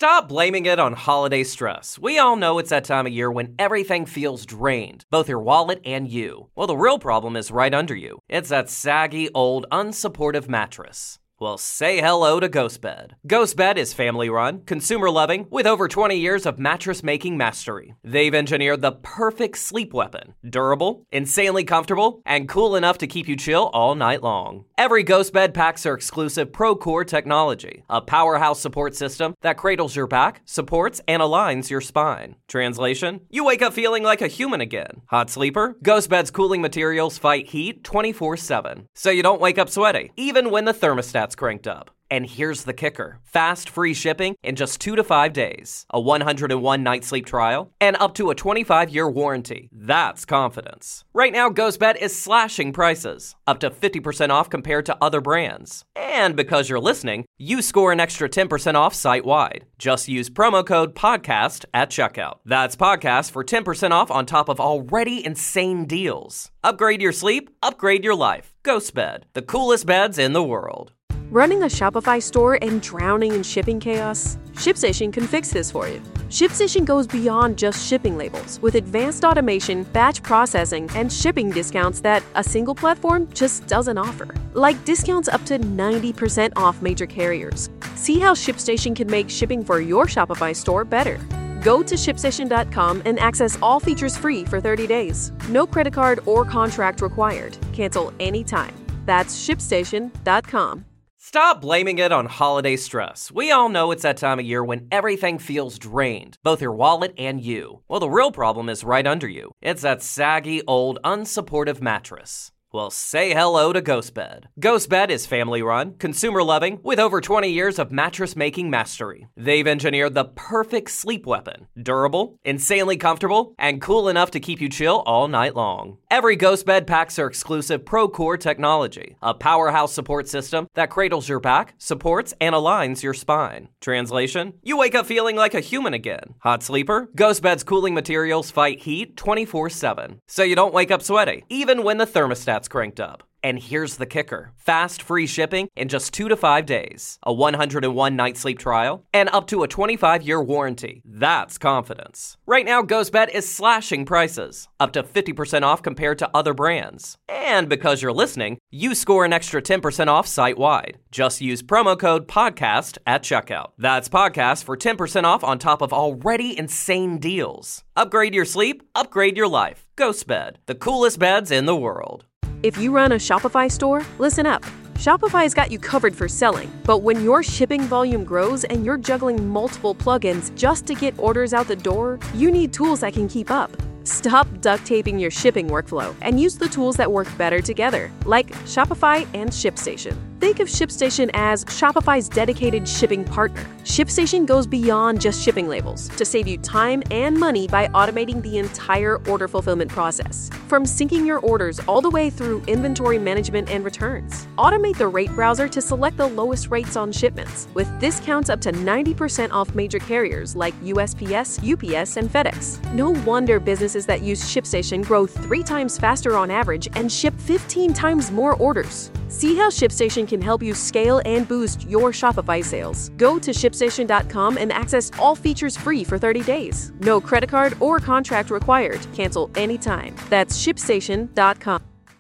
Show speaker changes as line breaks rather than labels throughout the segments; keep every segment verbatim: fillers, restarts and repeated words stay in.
Stop blaming it on holiday stress. We all know it's that time of year when everything feels drained, both your wallet and you. Well, the real problem is right under you. It's that saggy, old, unsupportive mattress. Well, say hello to GhostBed. GhostBed is family-run, consumer-loving, with over twenty years of mattress-making mastery. They've engineered the perfect sleep weapon. Durable, insanely comfortable, and cool enough to keep you chill all night long. Every GhostBed packs their exclusive ProCore technology, a powerhouse support system that cradles your back, supports, and aligns your spine. Translation? You wake up feeling like a human again. Hot sleeper? GhostBed's cooling materials fight heat twenty-four seven, so you don't wake up sweaty, even when the thermostat's cranked up. And here's the kicker. Fast, free shipping in just two to five days, a one hundred one night sleep trial, and up to a twenty-five year warranty. That's confidence. Right now, GhostBed is slashing prices, up to fifty percent off compared to other brands. And because you're listening, you score an extra ten percent off site-wide. Just use promo code PODCAST at checkout. That's podcast for ten percent off on top of already insane deals. Upgrade your sleep, upgrade your life. GhostBed, the coolest beds in the world.
Running a Shopify store and drowning in shipping chaos? ShipStation can fix this for you. ShipStation goes beyond just shipping labels with advanced automation, batch processing, and shipping discounts that a single platform just doesn't offer. Like discounts up to ninety percent off major carriers. See how ShipStation can make shipping for your Shopify store better. Go to ship station dot com and access all features free for thirty days. No credit card or contract required. Cancel anytime. That's ship station dot com.
Stop blaming it on holiday stress. We all know it's that time of year when everything feels drained, both your wallet and you. Well, the real problem is right under you. It's that saggy, old, unsupportive mattress. Well, say hello to GhostBed. GhostBed is family-run, consumer-loving, with over twenty years of mattress-making mastery. They've engineered the perfect sleep weapon. Durable, insanely comfortable, and cool enough to keep you chill all night long. Every GhostBed packs their exclusive ProCore technology, a powerhouse support system that cradles your back, supports, and aligns your spine. Translation? You wake up feeling like a human again. Hot sleeper? GhostBed's cooling materials fight heat twenty-four seven, so you don't wake up sweaty, even when the thermostat's cranked up. And here's the kicker. Fast, free shipping in just two to five days, a one hundred one night sleep trial, and up to a twenty-five year warranty. That's confidence. Right now, GhostBed is slashing prices, up to fifty percent off compared to other brands. And because you're listening, you score an extra ten percent off site-wide. Just use promo code PODCAST at checkout. That's podcast for ten percent off on top of already insane deals. Upgrade your sleep, upgrade your life. GhostBed, the coolest beds in the world.
If you run a Shopify store, listen up. Shopify's got you covered for selling, but when your shipping volume grows and you're juggling multiple plugins just to get orders out the door, you need tools that can keep up. Stop duct taping your shipping workflow and use the tools that work better together, like Shopify and ShipStation. Think of ShipStation as Shopify's dedicated shipping partner. ShipStation goes beyond just shipping labels to save you time and money by automating the entire order fulfillment process. From syncing your orders all the way through inventory management and returns. Automate the rate browser to select the lowest rates on shipments, with discounts up to ninety percent off major carriers like U S P S, U P S, and FedEx. No wonder businesses that use ShipStation grow three times faster on average and ship fifteen times more orders. See how ShipStation can help you scale and boost your Shopify sales. Go to ship station dot com and access all features free for thirty days. No credit card or contract required. Cancel anytime. That's ship station dot com.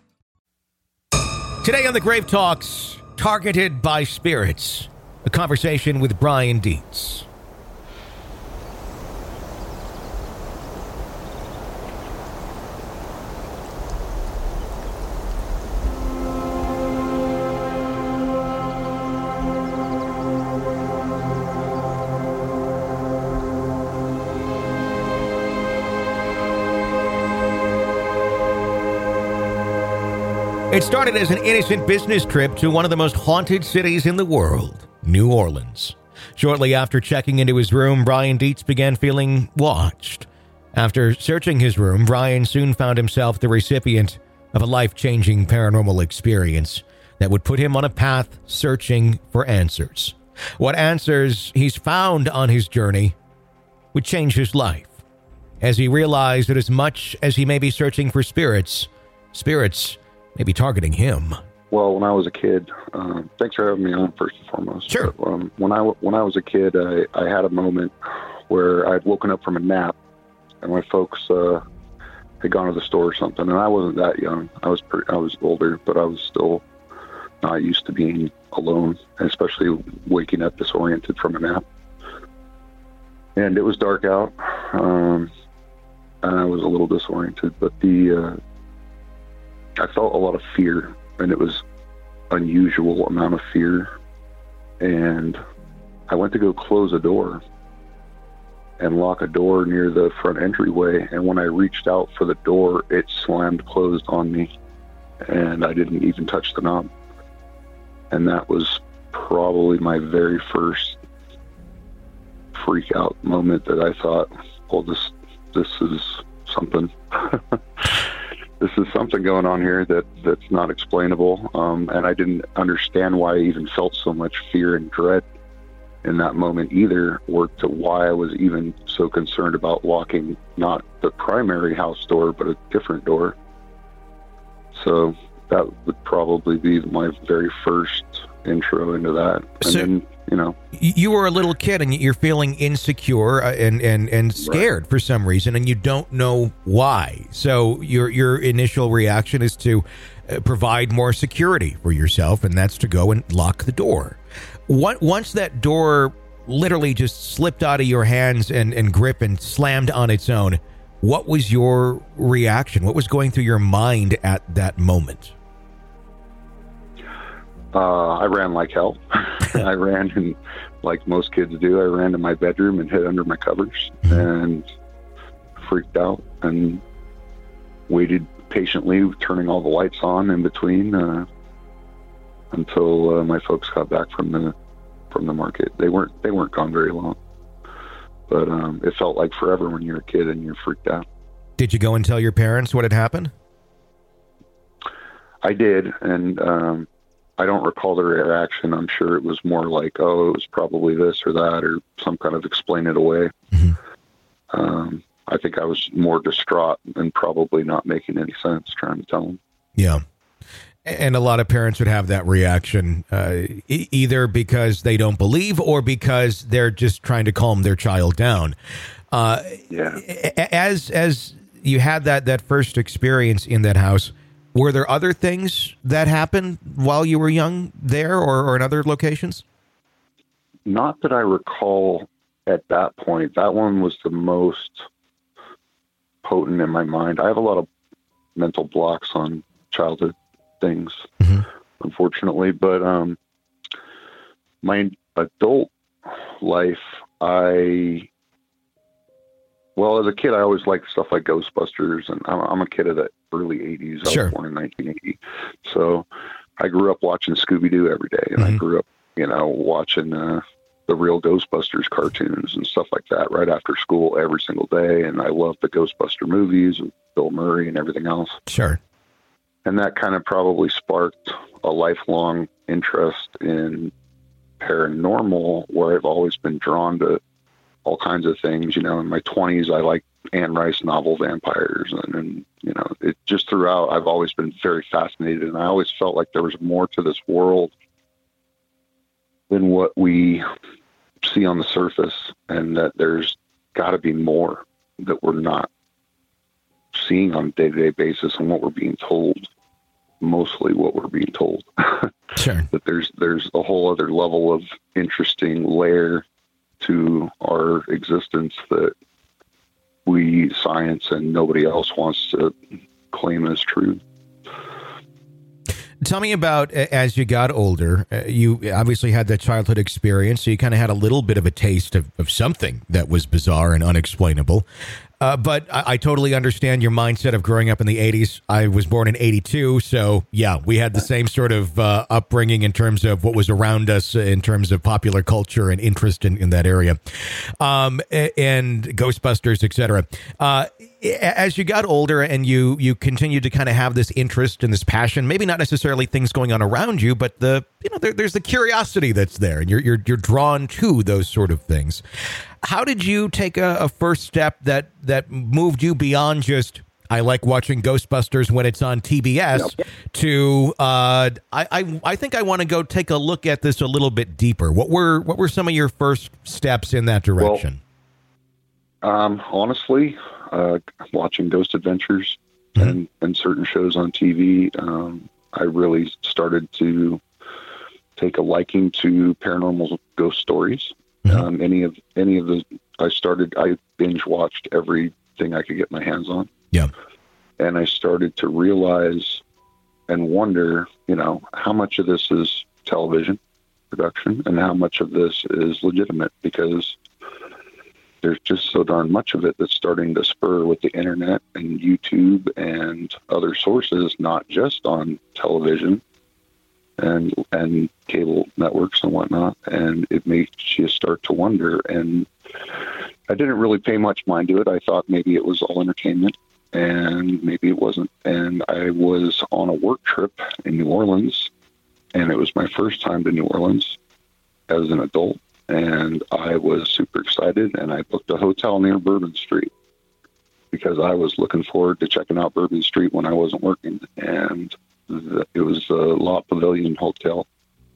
Today on the Grave Talks, Targeted by Spirits, a conversation with Brian Dietz. It started as an innocent business trip to one of the most haunted cities in the world, New Orleans. Shortly after checking into his room, Brian Dietz began feeling watched. After searching his room, Brian soon found himself the recipient of a life-changing paranormal experience that would put him on a path searching for answers. What answers he's found on his journey would change his life, as he realized that as much as he may be searching for spirits, spirits may be targeting him.
well, when I was a kid, um, thanks for having me on first and foremost.
Sure.
But, um, when I when I was a kid, I, I had a moment where I had woken up from a nap, and my folks uh, had gone to the store or something, and I wasn't that young. I was pretty, I was older, but I was still not used to being alone, especially waking up disoriented from a nap. And it was dark out, um, and I was a little disoriented, but the uh, I felt a lot of fear, and it was unusual amount of fear. And I went to go close a door and lock a door near the front entryway, and when I reached out for the door, it slammed closed on me, and I didn't even touch the knob. And that was probably my very first freak out moment that I thought, well, this this is something. This is something going on here that, that's not explainable. Um, and I didn't understand why I even felt so much fear and dread in that moment either, or to why I was even so concerned about locking not the primary house door, but a different door. So that would probably be my very first intro into that. And
so,
then, you know,
you were a little kid and you're feeling insecure and, and, and scared right. for some reason, and you don't know why. So your, your initial reaction is to provide more security for yourself, and that's to go and lock the door. Once that door literally just slipped out of your hands and, and grip and slammed on its own, what was your reaction? What was going through your mind at that moment?
Uh, I ran like hell. I ran, and like most kids do, I ran to my bedroom and hid under my covers and freaked out and waited patiently, turning all the lights on in between uh, until uh, my folks got back from the from the market. They weren't they weren't gone very long, but um, it felt like forever when you're a kid and you're freaked out. Did
you go and tell your parents what had happened?
I did, and um, I don't recall the reaction. I'm sure it was more like, oh, it was probably this or that, or some kind of explain it away. Mm-hmm. Um, I think I was more distraught and probably not making any sense trying to tell them.
Yeah. And a lot of parents would have that reaction, uh, e- either because they don't believe or because they're just trying to calm their child down. Uh,
yeah.
As, as you had that, that first experience in that house, were there other things that happened while you were young there or, or in other locations?
Not that I recall at that point. That one was the most potent in my mind. I have a lot of mental blocks on childhood things, mm-hmm. unfortunately, but um, my adult life, I... Well, as a kid, I always liked stuff like Ghostbusters, and I'm, I'm a kid of the early eighties. I
sure.
was born in nineteen eighty. So I grew up watching Scooby-Doo every day, and mm-hmm. I grew up, you know, watching uh, the real Ghostbusters cartoons and stuff like that right after school every single day, and I loved the Ghostbuster movies with Bill Murray and everything else.
Sure.
And that kind of probably sparked a lifelong interest in paranormal, where I've always been drawn to all kinds of things. You know, in my twenties, I liked Anne Rice novel vampires, and, and you know, it just throughout, I've always been very fascinated, and I always felt like there was more to this world than what we see on the surface, and that there's got to be more that we're not seeing on a day-to-day basis, and what we're being told, mostly what we're being told.
Sure.
That there's there's a whole other level of interesting layer to our existence that we science and nobody else wants to claim as true.
Tell me about, as you got older, uh, you obviously had that childhood experience, so you kind of had a little bit of a taste of, of something that was bizarre and unexplainable. Uh, but I, I totally understand your mindset of growing up in the eighties. I was born in eighty-two, so yeah, we had the same sort of uh, upbringing in terms of what was around us in terms of popular culture and interest in, in that area, um, and Ghostbusters, et cetera. Uh, as you got older and you you continued to kind of have this interest and this passion, maybe not necessarily things going on around you, but the you know there, there's the curiosity that's there, and you're you're you're drawn to those sort of things. How did you take a, a first step that that moved you beyond just I like watching Ghostbusters when it's on T B S. Yep. To uh, I, I I think I want to go take a look at this a little bit deeper. What were what were some of your first steps in that direction?
Well, um, honestly, uh, watching Ghost Adventures mm-hmm. and and certain shows on T V, um, I really started to take a liking to paranormal ghost stories. Mm-hmm. Um, any of any of the I started I binge watched everything I could get my hands on.
Yeah.
And I started to realize and wonder, you know, how much of this is television production and how much of this is legitimate, because there's just so darn much of it that's starting to spur with the internet and YouTube and other sources, not just on television and and cable networks and whatnot. And it makes you start to wonder. And I didn't really pay much mind to it. I thought maybe it was all entertainment. And maybe it wasn't. And I was on a work trip in New Orleans, and it was my first time to New Orleans as an adult. And I was super excited, and I booked a hotel near Bourbon Street because I was looking forward to checking out Bourbon Street when I wasn't working. And the, it was the La Pavilion Hotel.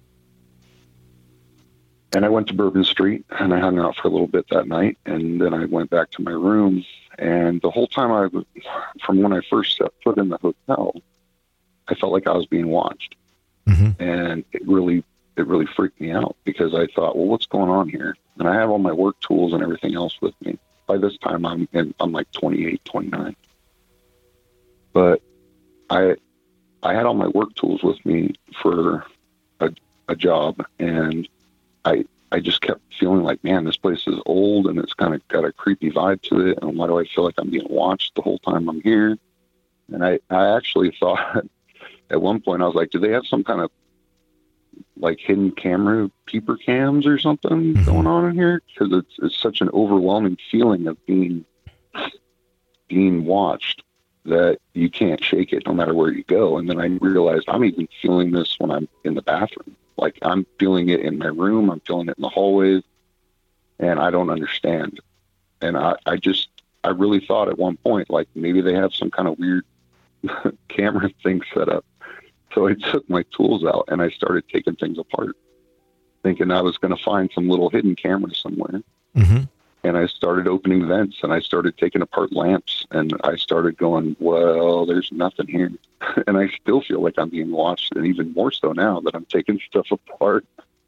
And I went to Bourbon Street, and I hung out for a little bit that night, and then I went back to my room. And the whole time I was, from when I first set foot in the hotel, I felt like I was being watched. Mm-hmm. And it really, it really freaked me out, because I thought, well, what's going on here? And I have all my work tools and everything else with me. By this time, I'm in, I'm like twenty-eight, twenty-nine. But I, I had all my work tools with me for a, a job, and I, I just kept feeling like, man, this place is old and it's kind of got a creepy vibe to it. And why do I feel like I'm being watched the whole time I'm here? And I, I actually thought at one point, I was like, do they have some kind of like hidden camera peeper cams or something mm-hmm. going on in here? Because it's, it's such an overwhelming feeling of being, being watched that you can't shake it no matter where you go. And then I realized I'm even feeling this when I'm in the bathroom. Like, I'm feeling it in my room. I'm feeling it in the hallways, and I don't understand. And I, I just, I really thought at one point, like, maybe they have some kind of weird camera thing set up. So I took my tools out and I started taking things apart, thinking I was going to find some little hidden camera somewhere. Mm-hmm. And I started opening vents, and I started taking apart lamps, and I started going, well, there's nothing here. And I still feel like I'm being watched, and even more so now that I'm taking stuff apart.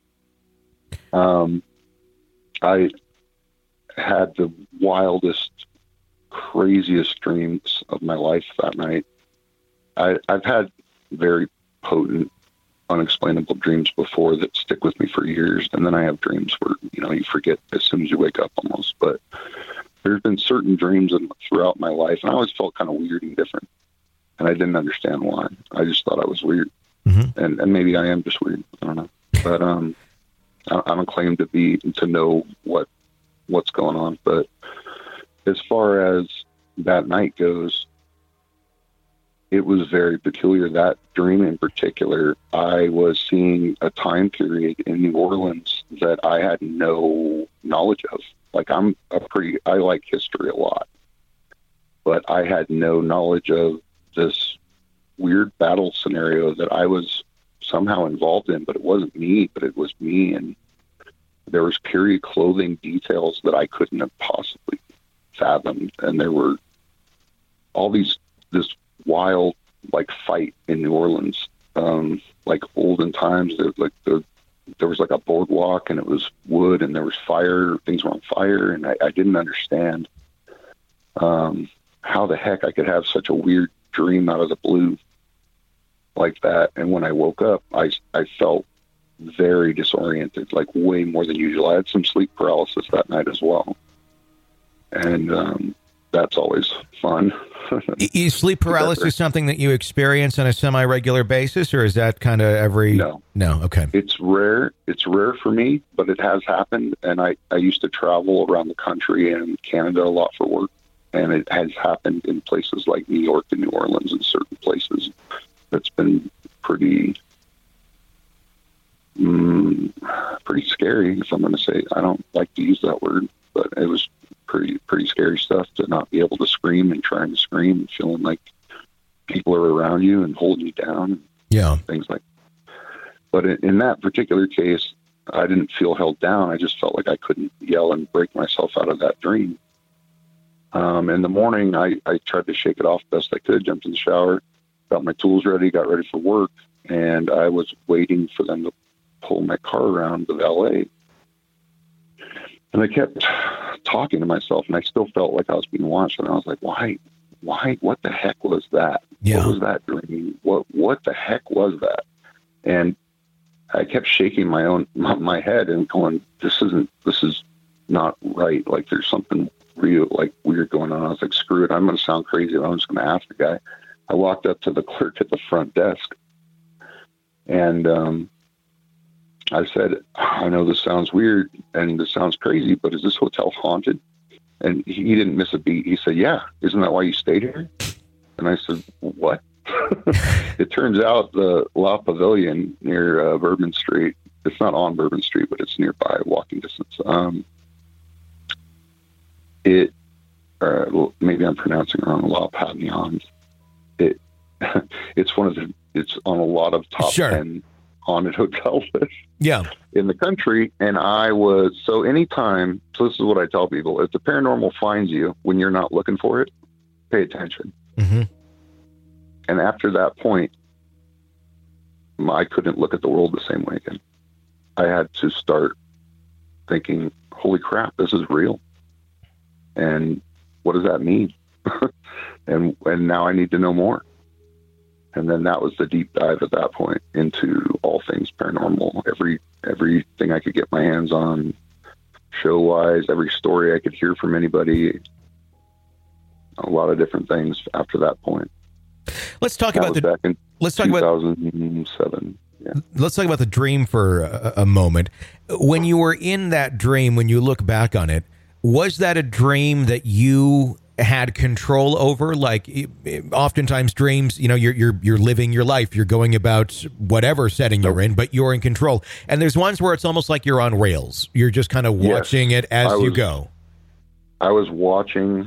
Um, I had the wildest, craziest dreams of my life that night. I, I've had very potent, unexplainable dreams before that stick with me for years. And then I have dreams where, you know, you forget as soon as you wake up almost. But there's been certain dreams in, throughout my life, and I always felt kind of weird and different. And I didn't understand why. I just thought I was weird. Mm-hmm. And, and maybe I am just weird. I don't know. But um, I, I don't claim to be, to know what what's going on. But as far as that night goes, it was very peculiar. That dream in particular, I was seeing a time period in New Orleans that I had no knowledge of. Like, I'm a pretty, I like history a lot, but I had no knowledge of this weird battle scenario that I was somehow involved in, but it wasn't me, but it was me. And there was period clothing details that I couldn't have possibly fathomed. And there were all these, this wild, like, fight in New Orleans, um, like olden times. There, like the, there was like a boardwalk, and it was wood, and there was fire. Things were on fire, and I, I didn't understand um, how the heck I could have such a weird dream out of the blue like that. And when I woke up, I I felt very disoriented, like way more than usual. I had some sleep paralysis that night as well, and um, that's always fun.
Is sleep paralysis something that you experience on a semi-regular basis, or is that kind of every...
No.
No, okay.
It's rare. It's rare for me, but it has happened. And I, I used to travel around the country and Canada a lot for work, and it has happened in places like New York and New Orleans and certain places. That's been pretty... Mm, pretty scary, if I'm going to say. I don't like to use that word, but it was pretty pretty scary stuff to not be able to scream and trying to scream and feeling like people are around you and holding you down.
Yeah.
Things like that. But in, in that particular case, I didn't feel held down. I just felt like I couldn't yell and break myself out of that dream. Um, in the morning, I, I tried to shake it off best I could, jumped in the shower, got my tools ready, got ready for work, and I was waiting for them to pull my car around the valet. And I kept talking to myself, and I still felt like I was being watched. And I was like, why, why, what the heck was that?
Yeah.
What was that dream? What, what the heck was that? And I kept shaking my own, my head and going, this isn't, this is not right. Like there's something real, like weird going on. I was like, screw it. I'm going to sound crazy. I'm just going to ask the guy. I walked up to the clerk at the front desk and, um, I said, I know this sounds weird and this sounds crazy, but is this hotel haunted? And he didn't miss a beat. He said, yeah, isn't that why you stayed here? And I said, what? It turns out the La Pavilion near uh, Bourbon Street, it's not on Bourbon Street, but it's nearby, walking distance. Um, it, uh, maybe I'm pronouncing it wrong, La Pavillon. It, it's one of the, it's on a lot of top
sure.
ten haunted hotel lists.
Yeah.
In the country. And I was, so anytime, so this is what I tell people, if the paranormal finds you when you're not looking for it, pay attention.
Mm-hmm.
And after that point, I couldn't look at the world the same way again. I had to start thinking, holy crap, this is real. And what does that mean? and and now I need to know more. And then that was the deep dive at that point into all things paranormal. Every everything I could get my hands on, show-wise, every story I could hear from anybody, a lot of different things after that point.
Let's talk
that
about
was
the.
Back in
let's talk
two
about
two thousand seven. Yeah.
Let's talk about the dream for a, a moment. When you were in that dream, when you look back on it, was that a dream that you had control over? Like oftentimes dreams, you know, you're you're you're living your life, you're going about whatever setting you're in, but you're in control. And there's ones where it's almost like you're on rails. You're just kind of watching
yes,
it as
was,
you go.
I was watching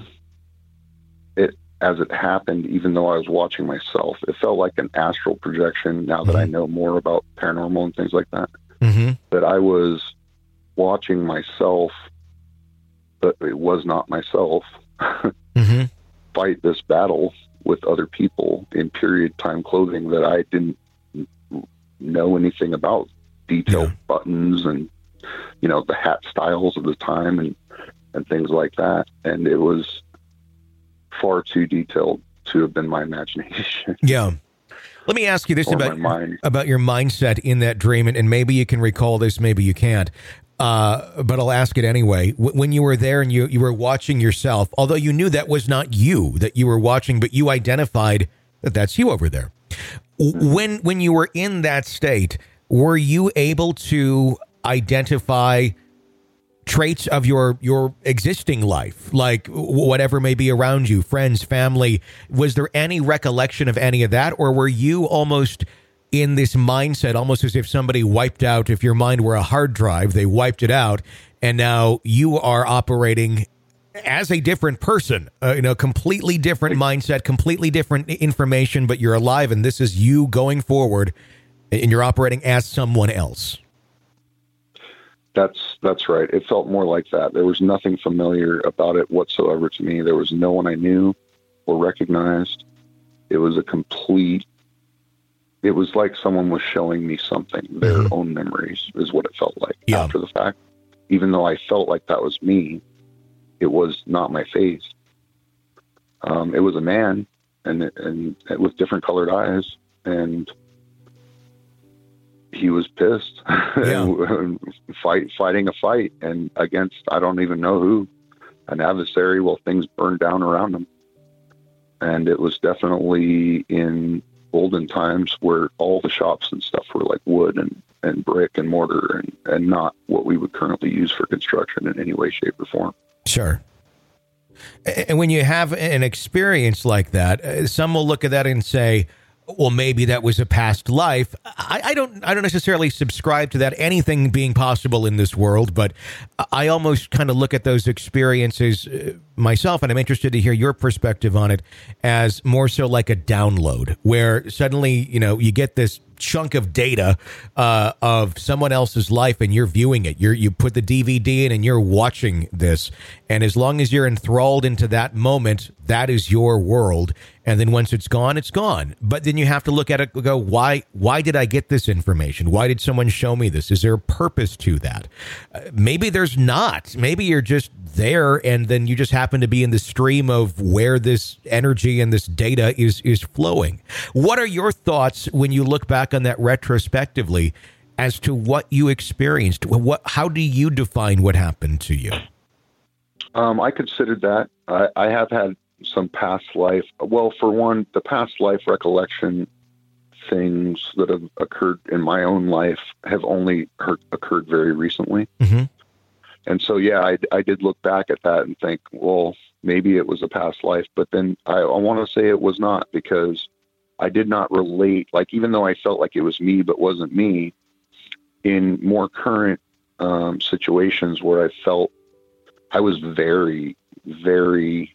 it as it happened, even though I was watching myself. It felt like an astral projection now that mm-hmm. I know more about paranormal and things like that.
Mm-hmm.
That I was watching myself, but it was not myself.
mm-hmm.
Fight this battle with other people in period time clothing that I didn't know anything about, detailed yeah. buttons and, you know, the hat styles of the time and, and things like that. And it was far too detailed to have been my imagination.
Yeah. Let me ask you this
or
about,
mind.
about your mindset in that dream. And, and maybe you can recall this, maybe you can't. Uh, but I'll ask it anyway. W- when you were there and you, you were watching yourself, although you knew that was not you that you were watching, but you identified that that's you over there. W- when, when you were in that state, were you able to identify traits of your, your existing life, like whatever may be around you, friends, family? Was there any recollection of any of that? Or were you almost in this mindset, almost as if somebody wiped out, if your mind were a hard drive, they wiped it out, and now you are operating as a different person, uh, you know, completely different mindset, completely different information, but you're alive, and this is you going forward, and you're operating as someone else?
That's that's right. It felt more like that. There was nothing familiar about it whatsoever to me. There was no one I knew or recognized. It was a complete It was like someone was showing me something, their mm-hmm. own memories is what it felt like yeah. after the fact. Even though I felt like that was me, it was not my face. Um, it was a man and, and with different colored eyes, and he was pissed yeah. and fight, fighting a fight and against, I don't even know who, an adversary while things burned down around him. And it was definitely in olden times where all the shops and stuff were like wood and, and brick and mortar and, and not what we would currently use for construction in any way, shape, or form.
Sure. And when you have an experience like that, some will look at that and say, well, maybe that was a past life. I, I don't I don't necessarily subscribe to that, anything being possible in this world, but I almost kind of look at those experiences uh, myself, and I'm interested to hear your perspective on it, as more so like a download, where suddenly, you know, you get this chunk of data uh, of someone else's life and you're viewing it. You're, you put the D V D in and you're watching this. And as long as you're enthralled into that moment, that is your world. And then once it's gone, it's gone. But then you have to look at it and go, why, why did I get this information? Why did someone show me this? Is there a purpose to that? Uh, maybe there's not. Maybe you're just there and then you just happen to be in the stream of where this energy and this data is, is flowing. What are your thoughts when you look back on that retrospectively as to what you experienced? What, how do you define what happened to you?
Um, I considered that. I, I have had some past life. Well, for one, the past life recollection things that have occurred in my own life have only heard, occurred very recently. Mm-hmm. And so, yeah, I, I did look back at that and think, well, maybe it was a past life. But then I, I want to say it was not, because I did not relate. Like, even though I felt like it was me but wasn't me, in more current um, situations where I felt I was very, very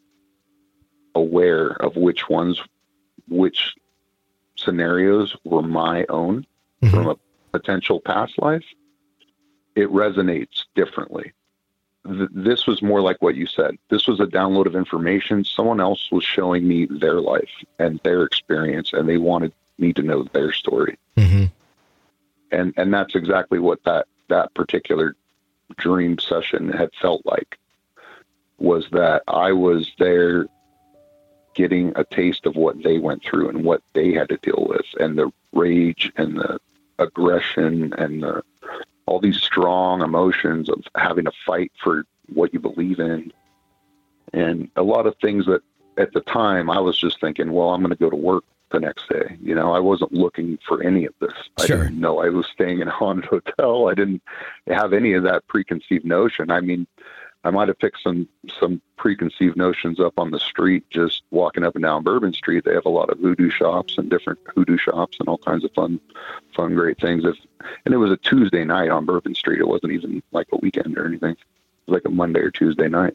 aware of which ones, which scenarios were my own mm-hmm. from a potential past life, it resonates differently. Th- this was more like what you said. This was a download of information. Someone else was showing me their life and their experience, and they wanted me to know their story. Mm-hmm. And and that's exactly what that, that particular dream session had felt like, was that I was there getting a taste of what they went through and what they had to deal with, and the rage and the aggression and the, all these strong emotions of having to fight for what you believe in. And a lot of things that at the time I was just thinking, well, I'm going to go to work the next day. You know, I wasn't looking for any of this. Sure. I didn't know I was staying in a haunted hotel. I didn't have any of that preconceived notion. I mean, I might have picked some, some preconceived notions up on the street, just walking up and down Bourbon Street. They have a lot of voodoo shops and different hoodoo shops and all kinds of fun, fun, great things. If, and it was a Tuesday night on Bourbon Street. It wasn't even like a weekend or anything. It was like a Monday or Tuesday night.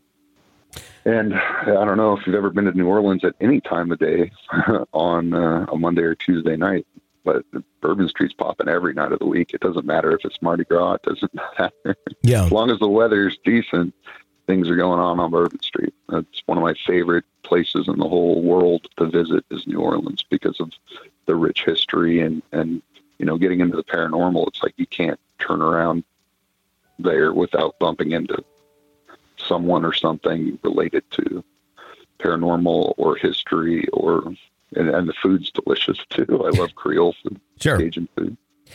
And I don't know if you've ever been to New Orleans at any time of day on uh, a Monday or Tuesday night, but Bourbon Street's popping every night of the week. It doesn't matter if it's Mardi Gras. It doesn't matter. Yeah. As long as the weather's decent, things are going on on Bourbon Street. That's one of my favorite places in the whole world to visit, is New Orleans, because of the rich history and, and, you know, getting into the paranormal. It's like you can't turn around there without bumping into someone or something related to paranormal or history, or and, and the food's delicious too. I love Creole food, sure. Cajun food.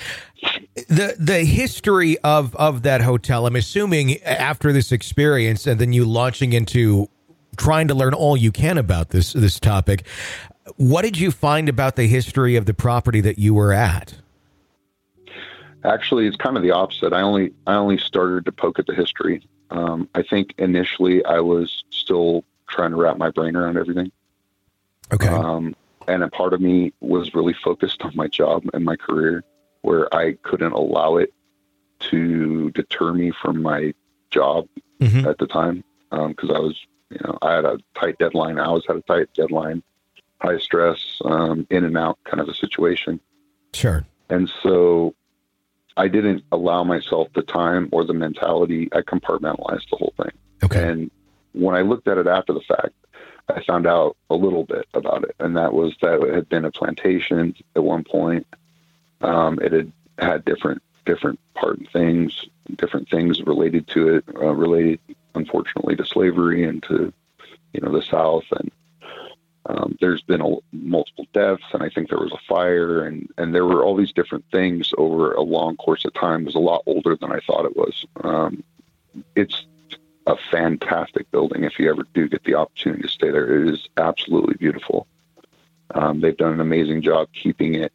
The the history of, of that hotel, I'm assuming after this experience and then you launching into trying to learn all you can about this this topic, what did you find about the history of the property that you were at?
Actually, it's kind of the opposite. I only I only started to poke at the history. Um, I think initially I was still trying to wrap my brain around everything. Okay. Um, and a part of me was really focused on my job and my career, where I couldn't allow it to deter me from my job mm-hmm. at the time. Um, cause I was, you know, I had a tight deadline. I always had a tight deadline, high stress, um, in and out kind of a situation.
Sure.
And so I didn't allow myself the time or the mentality. I compartmentalized the whole thing. Okay. And when I looked at it after the fact, I found out a little bit about it. And that was that it had been a plantation at one point. Um, it had had different, different part things, different things related to it, uh, related, unfortunately, to slavery and to, you know, the South. And Um, there's been a, multiple deaths, and I think there was a fire, and, and there were all these different things over a long course of time. It was a lot older than I thought it was. Um, it's a fantastic building. If you ever do get the opportunity to stay there, it is absolutely beautiful. Um, they've done an amazing job keeping it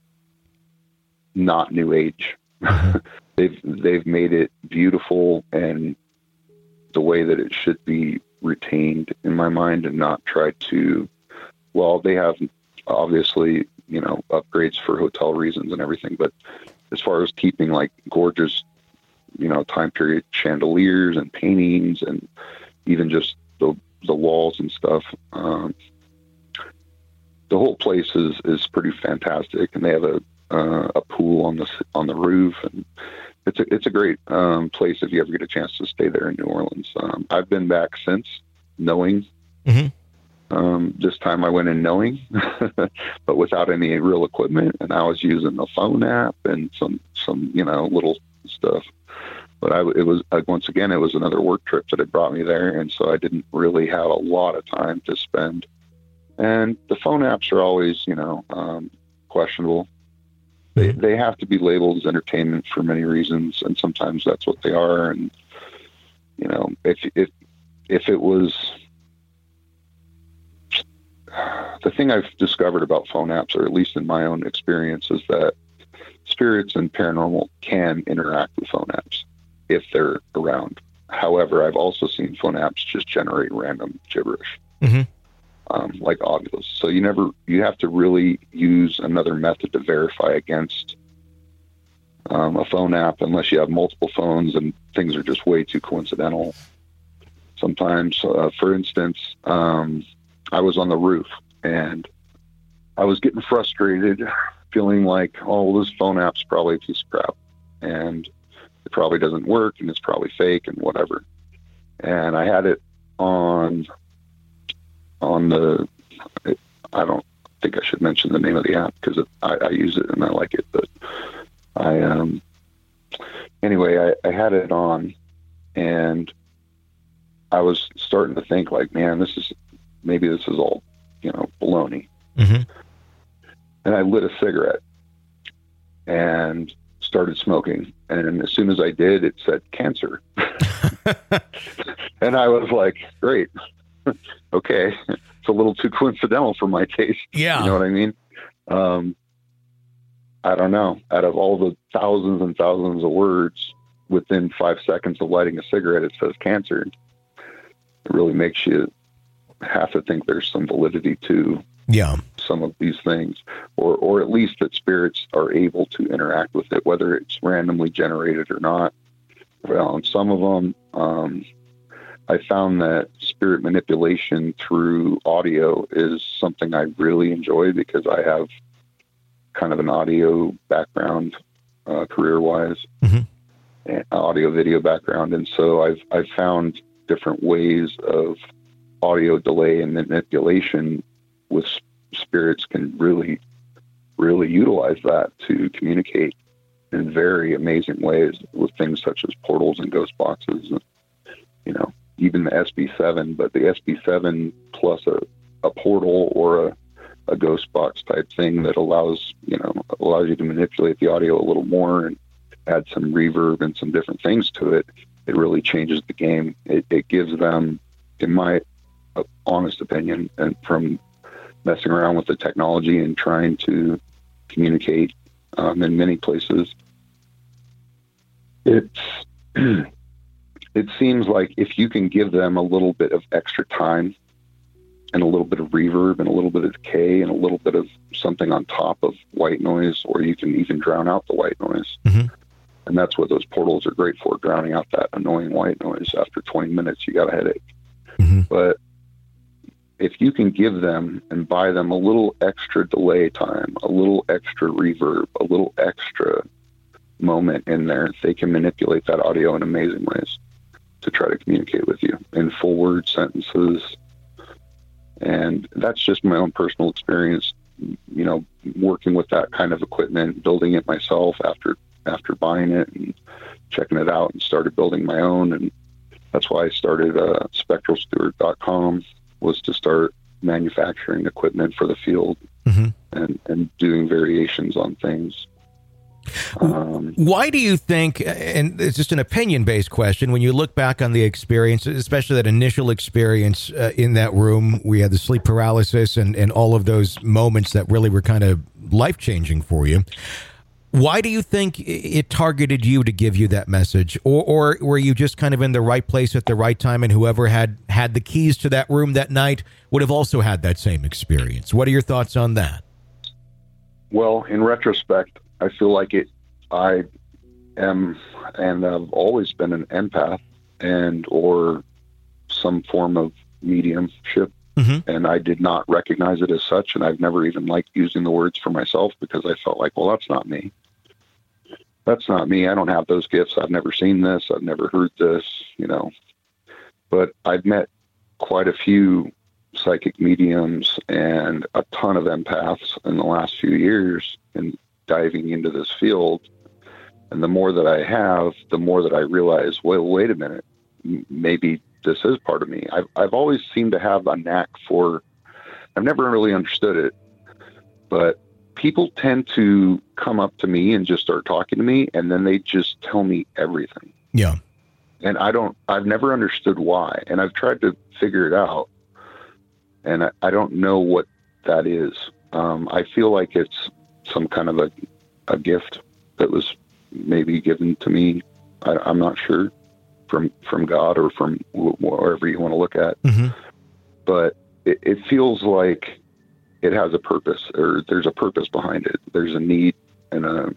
not new age. they've they've made it beautiful and the way that it should be retained in my mind, and not try to. Well, they have obviously, you know, upgrades for hotel reasons and everything. But as far as keeping like gorgeous, you know, time period chandeliers and paintings and even just the the walls and stuff, um, the whole place is, is pretty fantastic. And they have a uh, a pool on the on the roof, and it's a it's a great um, place if you ever get a chance to stay there in New Orleans. Um, I've been back since, knowing. Mm-hmm. Um, this time I went in knowing, but without any real equipment, and I was using the phone app and some, some, you know, little stuff. But I, it was, uh, once again, it was another work trip that had brought me there. And so I didn't really have a lot of time to spend. And the phone apps are always, you know, um, questionable. They, they have to be labeled as entertainment for many reasons. And sometimes that's what they are. And, you know, if, if, if it was, the thing I've discovered about phone apps, or at least in my own experience, is that spirits and paranormal can interact with phone apps if they're around. However, I've also seen phone apps just generate random gibberish, mm-hmm. um, like audios. So you never, you have to really use another method to verify against um, a phone app, unless you have multiple phones and things are just way too coincidental. Sometimes, uh, for instance, um, I was on the roof and I was getting frustrated, feeling like, oh, well, this phone app's probably a piece of crap and it probably doesn't work and it's probably fake and whatever. And I had it on, on the, I don't think I should mention the name of the app because I, I use it and I like it, but I, um, anyway, I, I had it on and I was starting to think like, man, this is, maybe this is all, you know, baloney. Mm-hmm. And I lit a cigarette and started smoking. And as soon as I did, it said cancer. And I was like, great. Okay. It's a little too coincidental for my taste.
Yeah.
You know what I mean? Um, I don't know. Out of all the thousands and thousands of words, within five seconds of lighting a cigarette, it says cancer. It really makes you have to think there's some validity to
yeah.
some of these things, or, or at least that spirits are able to interact with it, whether it's randomly generated or not. Well, on some of them, um, I found that spirit manipulation through audio is something I really enjoy because I have kind of an audio background, uh, career wise, mm-hmm. and audio video background. And so I've, I've found different ways of audio delay and manipulation with spirits can really, really utilize that to communicate in very amazing ways with things such as portals and ghost boxes, and, you know, even the S B seven, but the S B seven plus a, a portal or a, a ghost box type thing that allows, you know, allows you to manipulate the audio a little more and add some reverb and some different things to it. It really changes the game. It, it gives them, in my honest opinion, and from messing around with the technology and trying to communicate um, in many places, it's it seems like if you can give them a little bit of extra time and a little bit of reverb and a little bit of decay and a little bit of something on top of white noise, or you can even drown out the white noise. Mm-hmm. And that's what those portals are great for, drowning out that annoying white noise. After twenty minutes, you got a headache. Mm-hmm. But if you can give them and buy them a little extra delay time, a little extra reverb, a little extra moment in there, they can manipulate that audio in amazing ways to try to communicate with you in full word sentences. And that's just my own personal experience, you know, working with that kind of equipment, building it myself after after buying it and checking it out, and started building my own. And that's why I started uh, spectral steward dot com, was to start manufacturing equipment for the field, mm-hmm. and, and doing variations on things. Um,
Why do you think, and it's just an opinion-based question, when you look back on the experience, especially that initial experience uh, in that room, we had the sleep paralysis and, and all of those moments that really were kind of life-changing for you. Why do you think it targeted you to give you that message? Or, or were you just kind of in the right place at the right time, and whoever had, had the keys to that room that night would have also had that same experience? What are your thoughts on that?
Well, in retrospect, I feel like it, I am, and I've always been an empath and or some form of mediumship. Mm-hmm. And I did not recognize it as such. And I've never even liked using the words for myself because I felt like, well, that's not me. That's not me. I don't have those gifts. I've never seen this. I've never heard this, you know, but I've met quite a few psychic mediums and a ton of empaths in the last few years and diving into this field. And the more that I have, the more that I realize, well, wait a minute, maybe this is part of me. I've, I've always seemed to have a knack for, I've never really understood it, but people tend to come up to me and just start talking to me. And then they just tell me everything.
Yeah.
And I don't, I've never understood why. And I've tried to figure it out. And I, I don't know what that is. Um, I feel like it's some kind of a, a gift that was maybe given to me. I, I'm not sure. From, from God or from wherever you want to look at. Mm-hmm. But it, it feels like it has a purpose, or there's a purpose behind it. There's a need and a,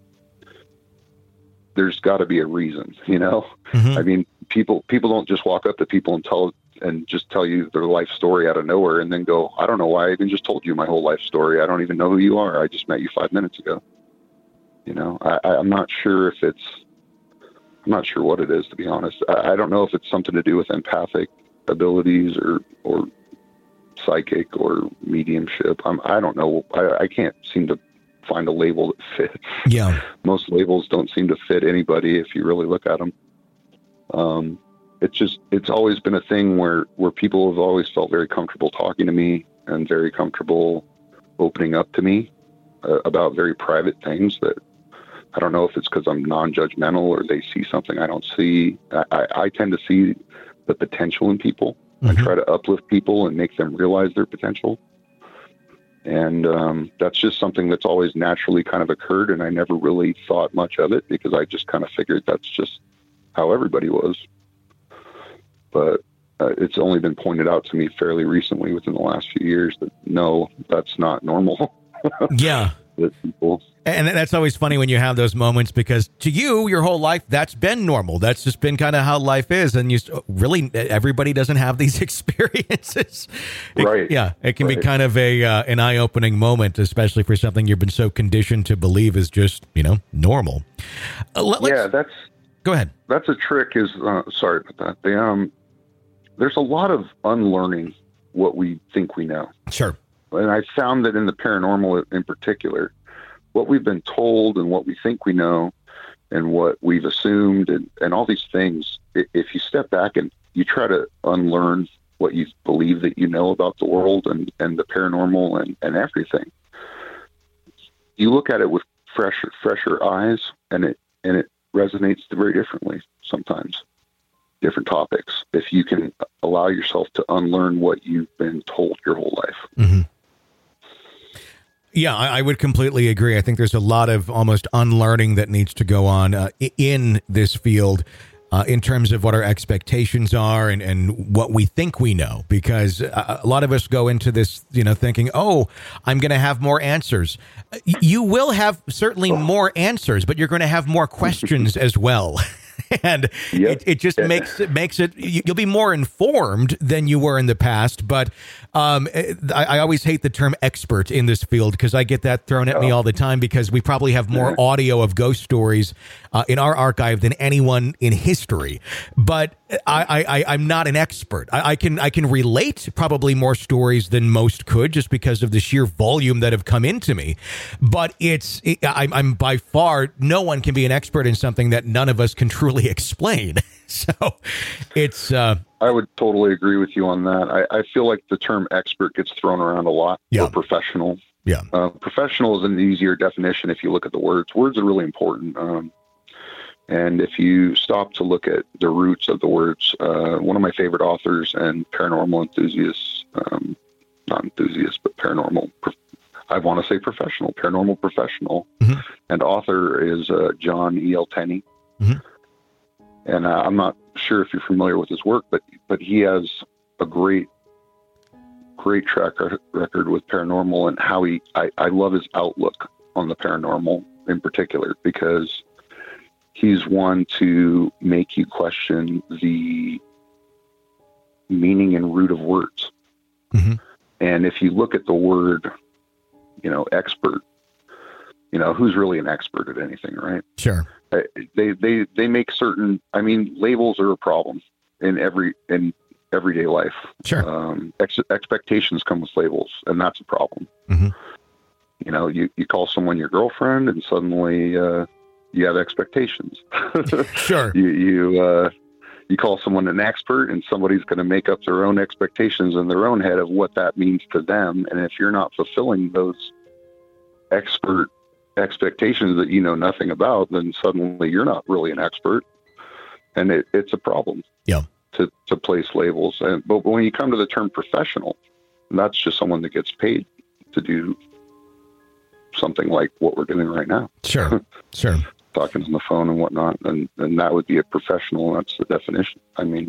there's got to be a reason, you know? Mm-hmm. I mean, people, people don't just walk up to people and tell, and just tell you their life story out of nowhere and then go, I don't know why I even just told you my whole life story. I don't even know who you are. I just met you five minutes ago. You know, I, I'm not sure if it's, I'm not sure what it is, to be honest. I, I don't know if it's something to do with empathic abilities or, or psychic or mediumship. I'm, I don't know. I, I can't seem to find a label that fits.
Yeah.
Most labels don't seem to fit anybody if you really look at them. Um, it's just, it's always been a thing where, where people have always felt very comfortable talking to me and very comfortable opening up to me uh, about very private things that, I don't know if it's because I'm non-judgmental or they see something I don't see. I, I, I tend to see the potential in people. Mm-hmm. I try to uplift people and make them realize their potential. And um, that's just something that's always naturally kind of occurred. And I never really thought much of it because I just kind of figured that's just how everybody was. But uh, it's only been pointed out to me fairly recently within the last few years that no, that's not normal.
Yeah.
That people...
And that's always funny when you have those moments, because to you, your whole life, that's been normal. That's just been kind of how life is. And you really, everybody doesn't have these experiences. It,
right.
Yeah. It can
right.
be kind of a uh, an eye-opening moment, especially for something you've been so conditioned to believe is just, you know, normal. Uh, let,
yeah, that's...
Go ahead.
That's a trick is, uh, sorry about that. They, um, there's a lot of unlearning what we think we know.
Sure.
And I found that in the paranormal in particular, what we've been told and what we think we know and what we've assumed and, and all these things, if you step back and you try to unlearn what you believe that you know about the world and, and the paranormal and, and everything, you look at it with fresher, fresher eyes and it, and it resonates very differently sometimes, different topics, if you can allow yourself to unlearn what you've been told your whole life.
Mm-hmm. Yeah, I, I would completely agree. I think there's a lot of almost unlearning that needs to go on uh, in this field uh, in terms of what our expectations are and, and what we think we know, because a, a lot of us go into this, you know, thinking, oh, I'm going to have more answers. You will have certainly more answers, but you're going to have more questions as well. And yep. it, it just yeah. makes it makes it you'll be more informed than you were in the past. But um, I, I always hate the term expert in this field because I get that thrown at oh. me all the time, because we probably have more yeah. audio of ghost stories uh, in our archive than anyone in history. But I, I, I'm not an expert. I, I can I can relate probably more stories than most could, just because of the sheer volume that have come into me. But it's it, I'm, I'm by far no one can be an expert in something that none of us can truly explain. So it's uh
I would totally agree with you on that. I, I feel like the term expert gets thrown around a lot.
Yeah.
Or professional.
Yeah.
Uh, professional is an easier definition if you look at the words. Words are really important. Um, and if you stop to look at the roots of the words, uh, one of my favorite authors and paranormal enthusiasts, um, not enthusiasts, but paranormal I want to say professional, paranormal professional,
Mm-hmm.
and author is uh, John E L Tenney.
Mm-hmm.
And uh, I'm not sure if you're familiar with his work, but but he has a great, great track record with paranormal, and how he, I, I love his outlook on the paranormal in particular, because he's one to make you question the meaning and root of words.
Mm-hmm.
And if you look at the word, you know, expert, you know, who's really an expert at anything, right?
Sure.
They, they, they make certain, I mean, labels are a problem in every, in everyday life.
Sure.
Um, ex- expectations come with labels, and that's a problem.
Mm-hmm.
You know, you, you call someone your girlfriend, and suddenly, uh, you have expectations.
Sure.
You, you, uh, you call someone an expert, and somebody's going to make up their own expectations in their own head of what that means to them. And if you're not fulfilling those expert expectations that you know nothing about, then suddenly you're not really an expert. And it, it's a problem.
Yeah.
To, to place labels. And, but when you come to the term professional, that's just someone that gets paid to do something like what we're doing right now.
Sure. Sure.
Talking on the phone and whatnot. And, and that would be a professional. That's the definition. I mean,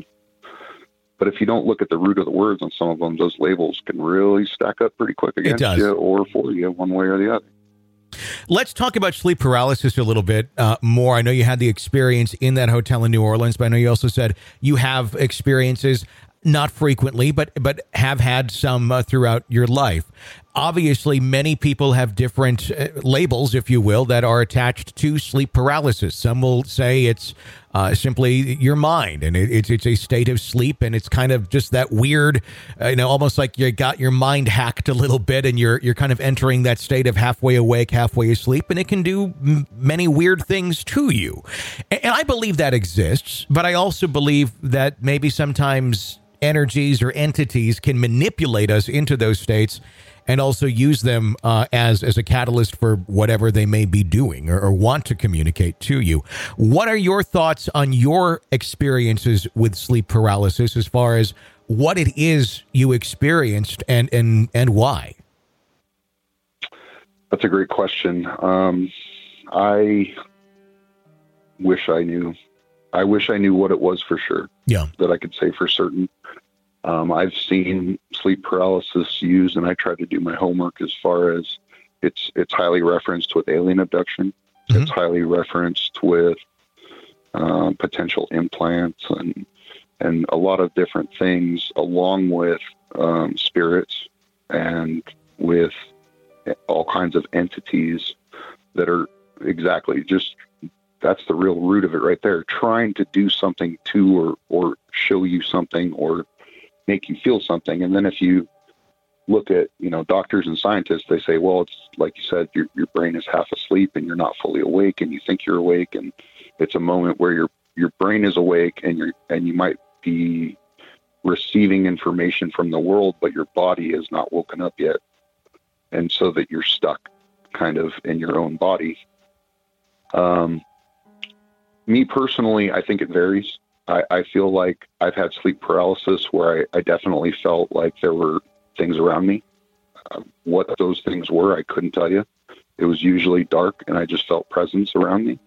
but if you don't look at the root of the words on some of them, those labels can really stack up pretty quick against you or for you, one way or the other.
Let's talk about sleep paralysis a little bit uh, more. I know you had the experience in that hotel in New Orleans, but I know you also said you have experiences, not frequently, but but have had some uh, throughout your life. Obviously, many people have different uh, labels, if you will, that are attached to sleep paralysis. Some will say it's uh, simply your mind, and it, it's it's a state of sleep, and it's kind of just that weird, uh, you know, almost like you got your mind hacked a little bit, and you're you're kind of entering that state of halfway awake, halfway asleep, and it can do m- many weird things to you. And, and I believe that exists, but I also believe that maybe sometimes energies or entities can manipulate us into those states and also use them uh, as as a catalyst for whatever they may be doing or, or want to communicate to you. What are your thoughts on your experiences with sleep paralysis as far as what it is you experienced and and, and why?
That's a great question. Um, I wish I knew. I wish I knew what it was for sure.
Yeah.
That I could say for certain. Um, I've seen sleep paralysis used, and I tried to do my homework as far as it's it's highly referenced with alien abduction. Mm-hmm. It's highly referenced with um, potential implants and and a lot of different things, along with um, spirits and with all kinds of entities that are exactly just, that's the real root of it right there, trying to do something to or or show you something or make you feel something. And then if you look at, you know, doctors and scientists, they say, well, it's like you said, your your brain is half asleep and you're not fully awake and you think you're awake. And it's a moment where your your brain is awake and you're and you might be receiving information from the world, but your body is not woken up yet. And so that you're stuck kind of in your own body. Um, me personally, I think it varies. I, I feel like I've had sleep paralysis where I, I definitely felt like there were things around me. Uh, what those things were, I couldn't tell you. It was usually dark, and I just felt presence around me.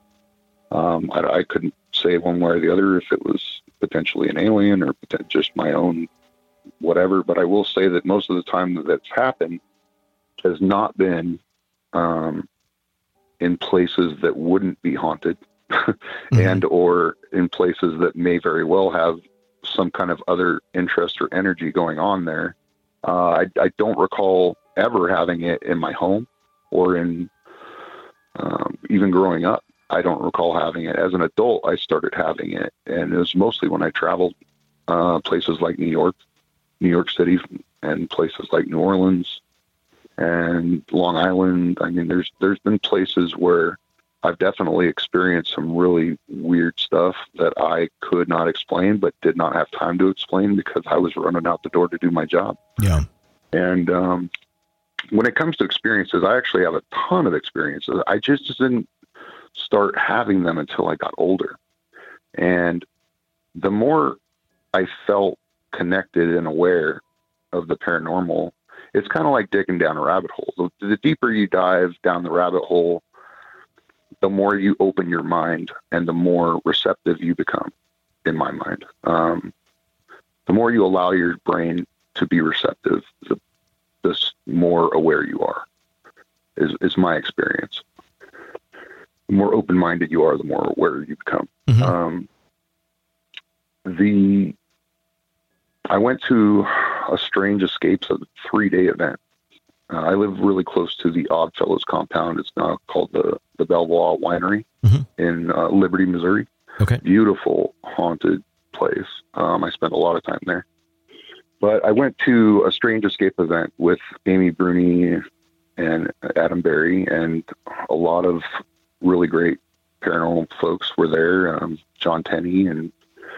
Um, I, I couldn't say one way or the other if it was potentially an alien or just my own whatever, but I will say that most of the time that that's happened has not been um, in places that wouldn't be haunted. Mm-hmm. and or in places that may very well have some kind of other interest or energy going on there. Uh, I, I don't recall ever having it in my home or in um, even growing up. I don't recall having it. As an adult, I started having it, and it was mostly when I traveled uh, places like New York, New York City, and places like New Orleans and Long Island. I mean, there's there's been places where I've definitely experienced some really weird stuff that I could not explain, but did not have time to explain because I was running out the door to do my job.
Yeah.
And um, when it comes to experiences, I actually have a ton of experiences. I just didn't start having them until I got older. And the more I felt connected and aware of the paranormal, it's kind of like digging down a rabbit hole. The, the deeper you dive down the rabbit hole, the more you open your mind and the more receptive you become, in my mind. Um, the more you allow your brain to be receptive, the, the more aware you are, is, is my experience. The more open-minded you are, the more aware you become. Mm-hmm. Um, the, I went to a Strange Escapes, a three-day event. Uh, I live really close to the Oddfellows compound. It's now called the, the Belvoir Winery mm-hmm. in uh, Liberty, Missouri.
Okay.
Beautiful, haunted place. Um, I spent a lot of time there. But I went to a Strange Escape event with Amy Bruni and Adam Berry, and a lot of really great paranormal folks were there. Um, John Tenney and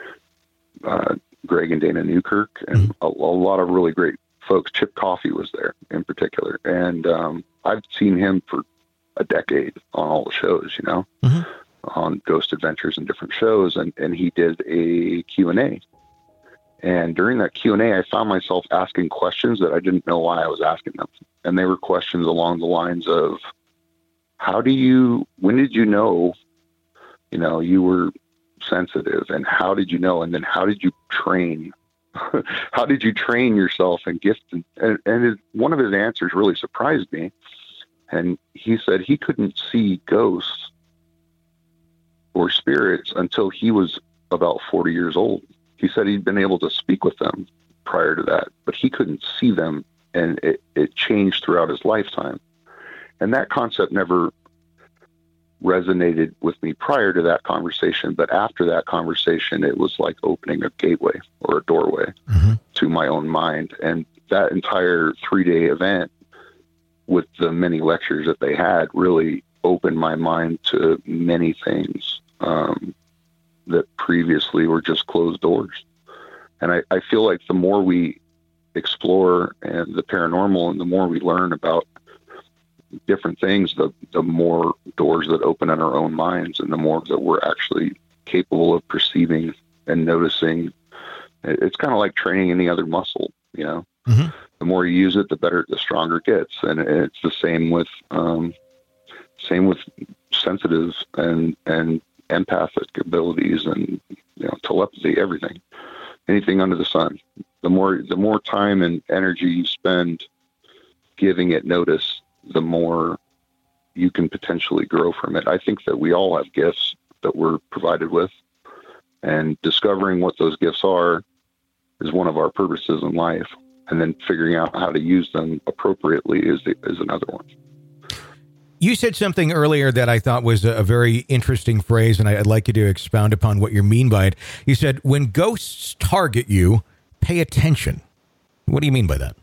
uh, Greg and Dana Newkirk, and mm-hmm. a, a lot of really great folks. Chip Coffey was there in particular. And um, I've seen him for a decade on all the shows, you know, mm-hmm. on Ghost Adventures and different shows. And, and he did a Q and A. And during that Q and A, I found myself asking questions that I didn't know why I was asking them. And they were questions along the lines of, how do you, when did you know, you know, you were sensitive, and how did you know? And then how did you train? How did you train yourself and gift? And, and, and his, one of his answers really surprised me. And he said he couldn't see ghosts or spirits until he was about forty years old. He said he'd been able to speak with them prior to that, but he couldn't see them, and it, it changed throughout his lifetime. And that concept never resonated with me prior to that conversation, but after that conversation, it was like opening a gateway or a doorway mm-hmm. to my own mind. And that entire three-day event with the many lectures that they had really opened my mind to many things um, that previously were just closed doors. And I, I feel like the more we explore and the paranormal and the more we learn about different things, the, the more doors that open in our own minds, and the more that we're actually capable of perceiving and noticing. It's kind of like training any other muscle, you know, mm-hmm. the more you use it, the better, the stronger it gets. And it's the same with, um, same with sensitive and, and empathic abilities and, you know, telepathy, everything, anything under the sun. The more, the more time and energy you spend giving it notice, the more you can potentially grow from it. I think that we all have gifts that we're provided with, and discovering what those gifts are is one of our purposes in life. And then figuring out how to use them appropriately is the, is another one.
You said something earlier that I thought was a very interesting phrase, and I'd like you to expound upon what you mean by it. You said, when ghosts target you, pay attention. What do you mean by that?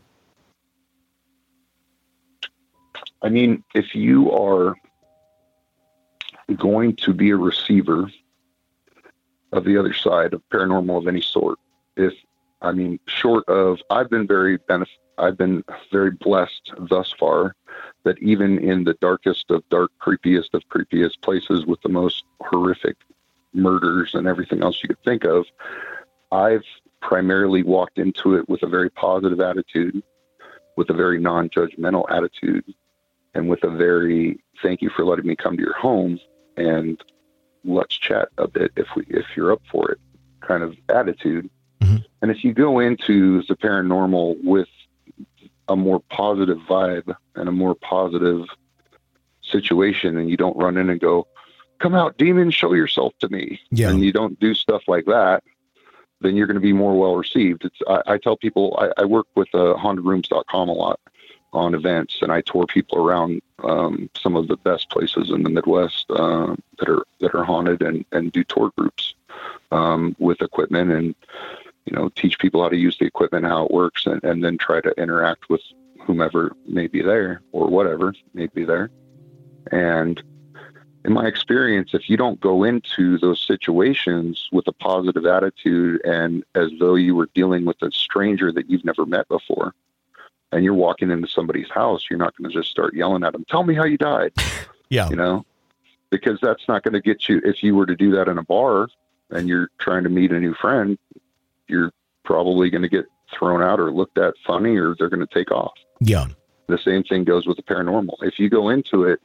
I mean, if you are going to be a receiver of the other side of paranormal of any sort, if, I mean, short of, I've been very benef- I've been very blessed thus far that even in the darkest of dark, creepiest of creepiest places with the most horrific murders and everything else you could think of, I've primarily walked into it with a very positive attitude, with a very non-judgmental attitude, and with a very, thank you for letting me come to your home and let's chat a bit if we, if you're up for it kind of attitude. Mm-hmm. And if you go into the paranormal with a more positive vibe and a more positive situation, and you don't run in and go, come out, demon, show yourself to me. Yeah. And you don't do stuff like that, then you're going to be more well received. It's, I, I tell people, I, I work with uh, haunted rooms dot com a lot on events, and I tour people around um, some of the best places in the Midwest uh, that are that are haunted, and, and do tour groups um, with equipment, and you know, teach people how to use the equipment, how it works, and, and then try to interact with whomever may be there or whatever may be there. And in my experience, if you don't go into those situations with a positive attitude and as though you were dealing with a stranger that you've never met before, and you're walking into somebody's house, you're not going to just start yelling at them, tell me how you died.
Yeah.
You know, because that's not going to get you. If you were to do that in a bar and you're trying to meet a new friend, you're probably going to get thrown out or looked at funny, or they're going to take off.
Yeah.
The same thing goes with the paranormal. If you go into it,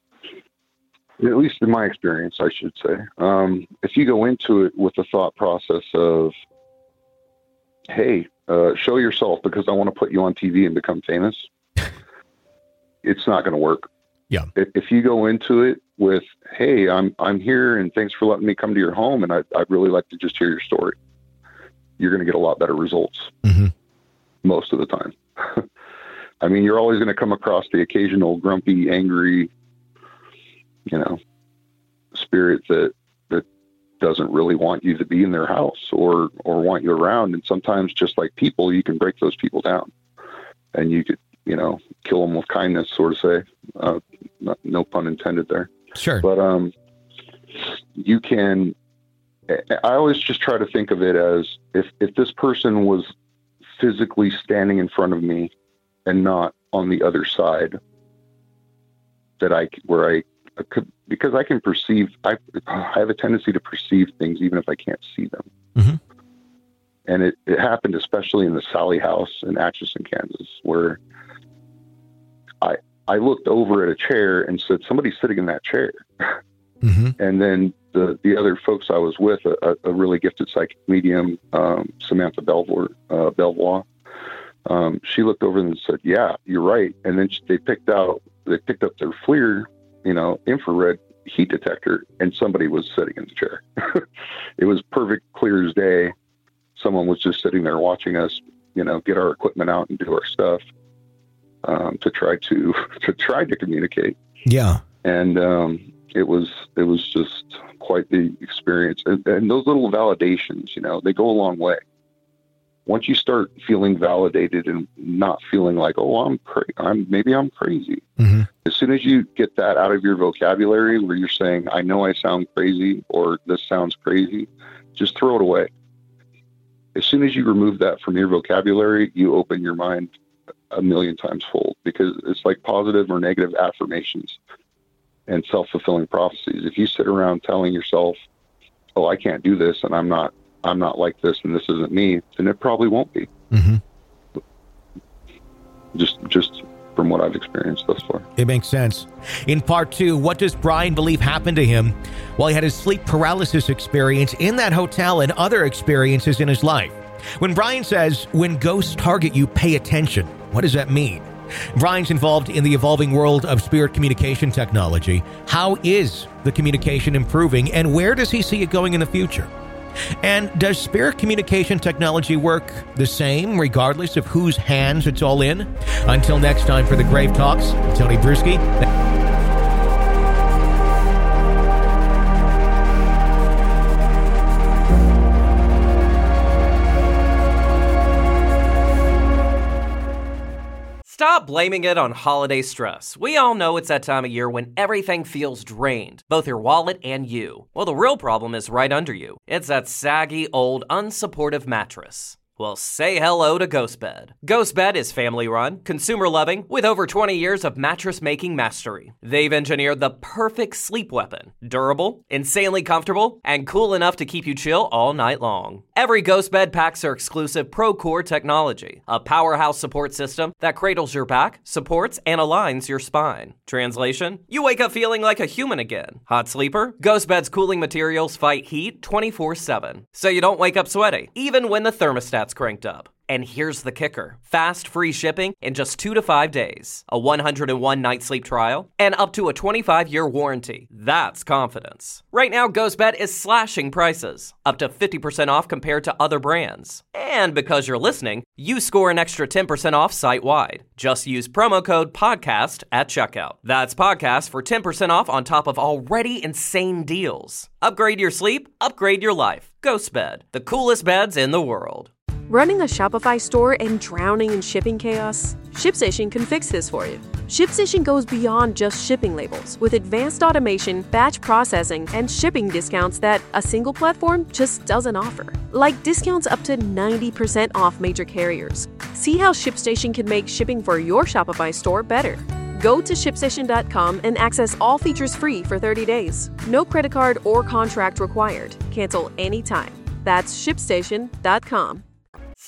at least in my experience, I should say, um, if you go into it with the thought process of, hey, uh, show yourself because I want to put you on T V and become famous, it's not going to work.
Yeah.
If, if you go into it with, hey, I'm I'm here and thanks for letting me come to your home and I, I'd really like to just hear your story, you're going to get a lot better results
mm-hmm.
most of the time. I mean, you're always going to come across the occasional grumpy, angry, you know, spirit that that doesn't really want you to be in their house or or want you around. And sometimes, just like people, you can break those people down, and you could, you know, kill them with kindness, sort of say. Uh, not, no pun intended there.
Sure.
But um, you can. I always just try to think of it as if if this person was physically standing in front of me and not on the other side, that I where I, I could, because I can perceive, I, I have a tendency to perceive things even if I can't see them.
Mm-hmm.
And it, it happened especially in the Sally house in Atchison, Kansas, where I I looked over at a chair and said, somebody's sitting in that chair. Mm-hmm. And then the, the other folks I was with, a, a really gifted psychic medium, um, Samantha Belvoir, uh, Belvoir, um, she looked over and said, yeah, you're right. And then she, they picked out, they picked up their FLIR, you know, infrared heat detector, and somebody was sitting in the chair. It was perfect, clear as day. Someone was just sitting there watching us, you know, get our equipment out and do our stuff, um, to try to, to try to communicate.
Yeah.
And, um, it was, it was just quite the experience. And, and those little validations, you know, they go a long way. Once you start feeling validated and not feeling like, oh, I'm cra- I'm maybe I'm crazy. Mm-hmm. As soon as you get that out of your vocabulary where you're saying, I know I sound crazy or this sounds crazy, just throw it away. As soon as you remove that from your vocabulary, you open your mind a million times fold, because it's like positive or negative affirmations and self-fulfilling prophecies. If you sit around telling yourself, oh, I can't do this and I'm not I'm not like this and this isn't me, then it probably won't be. Mm-hmm. Just just from what I've experienced thus far.
It makes sense. In part two, what does Brian believe happened to him while he had his sleep paralysis experience in that hotel and other experiences in his life? When Brian says, when ghosts target you, pay attention, what does that mean? Brian's involved in the evolving world of spirit communication technology. How is the communication improving, and where does he see it going in the future? And does spirit communication technology work the same regardless of whose hands it's all in? Until next time, for the Grave Talks, Tony Bruschi.
Stop blaming it on holiday stress. We all know it's that time of year when everything feels drained, both your wallet and you. Well, the real problem is right under you. It's that saggy, old, unsupportive mattress. Well, say hello to GhostBed. GhostBed is family-run, consumer-loving, with over twenty years of mattress-making mastery. They've engineered the perfect sleep weapon. Durable, insanely comfortable, and cool enough to keep you chill all night long. Every GhostBed packs their exclusive ProCore technology, a powerhouse support system that cradles your back, supports, and aligns your spine. Translation? You wake up feeling like a human again. Hot sleeper? GhostBed's cooling materials fight heat twenty-four seven, so you don't wake up sweaty, even when the thermostat's cranked up. And here's the kicker. Fast, free shipping in just two to five days, a one hundred one night sleep trial, and up to a twenty-five year warranty. That's confidence. Right now, GhostBed is slashing prices, up to fifty percent off compared to other brands. And because you're listening, you score an extra ten percent off site-wide. Just use promo code PODCAST at checkout. That's PODCAST for ten percent off on top of already insane deals. Upgrade your sleep, upgrade your life. GhostBed, the coolest beds in the world.
Running a Shopify store and drowning in shipping chaos? ShipStation can fix this for you. ShipStation goes beyond just shipping labels with advanced automation, batch processing, and shipping discounts that a single platform just doesn't offer. Like discounts up to ninety percent off major carriers. See how ShipStation can make shipping for your Shopify store better. Go to ship station dot com and access all features free for thirty days. No credit card or contract required. Cancel anytime. That's ship station dot com.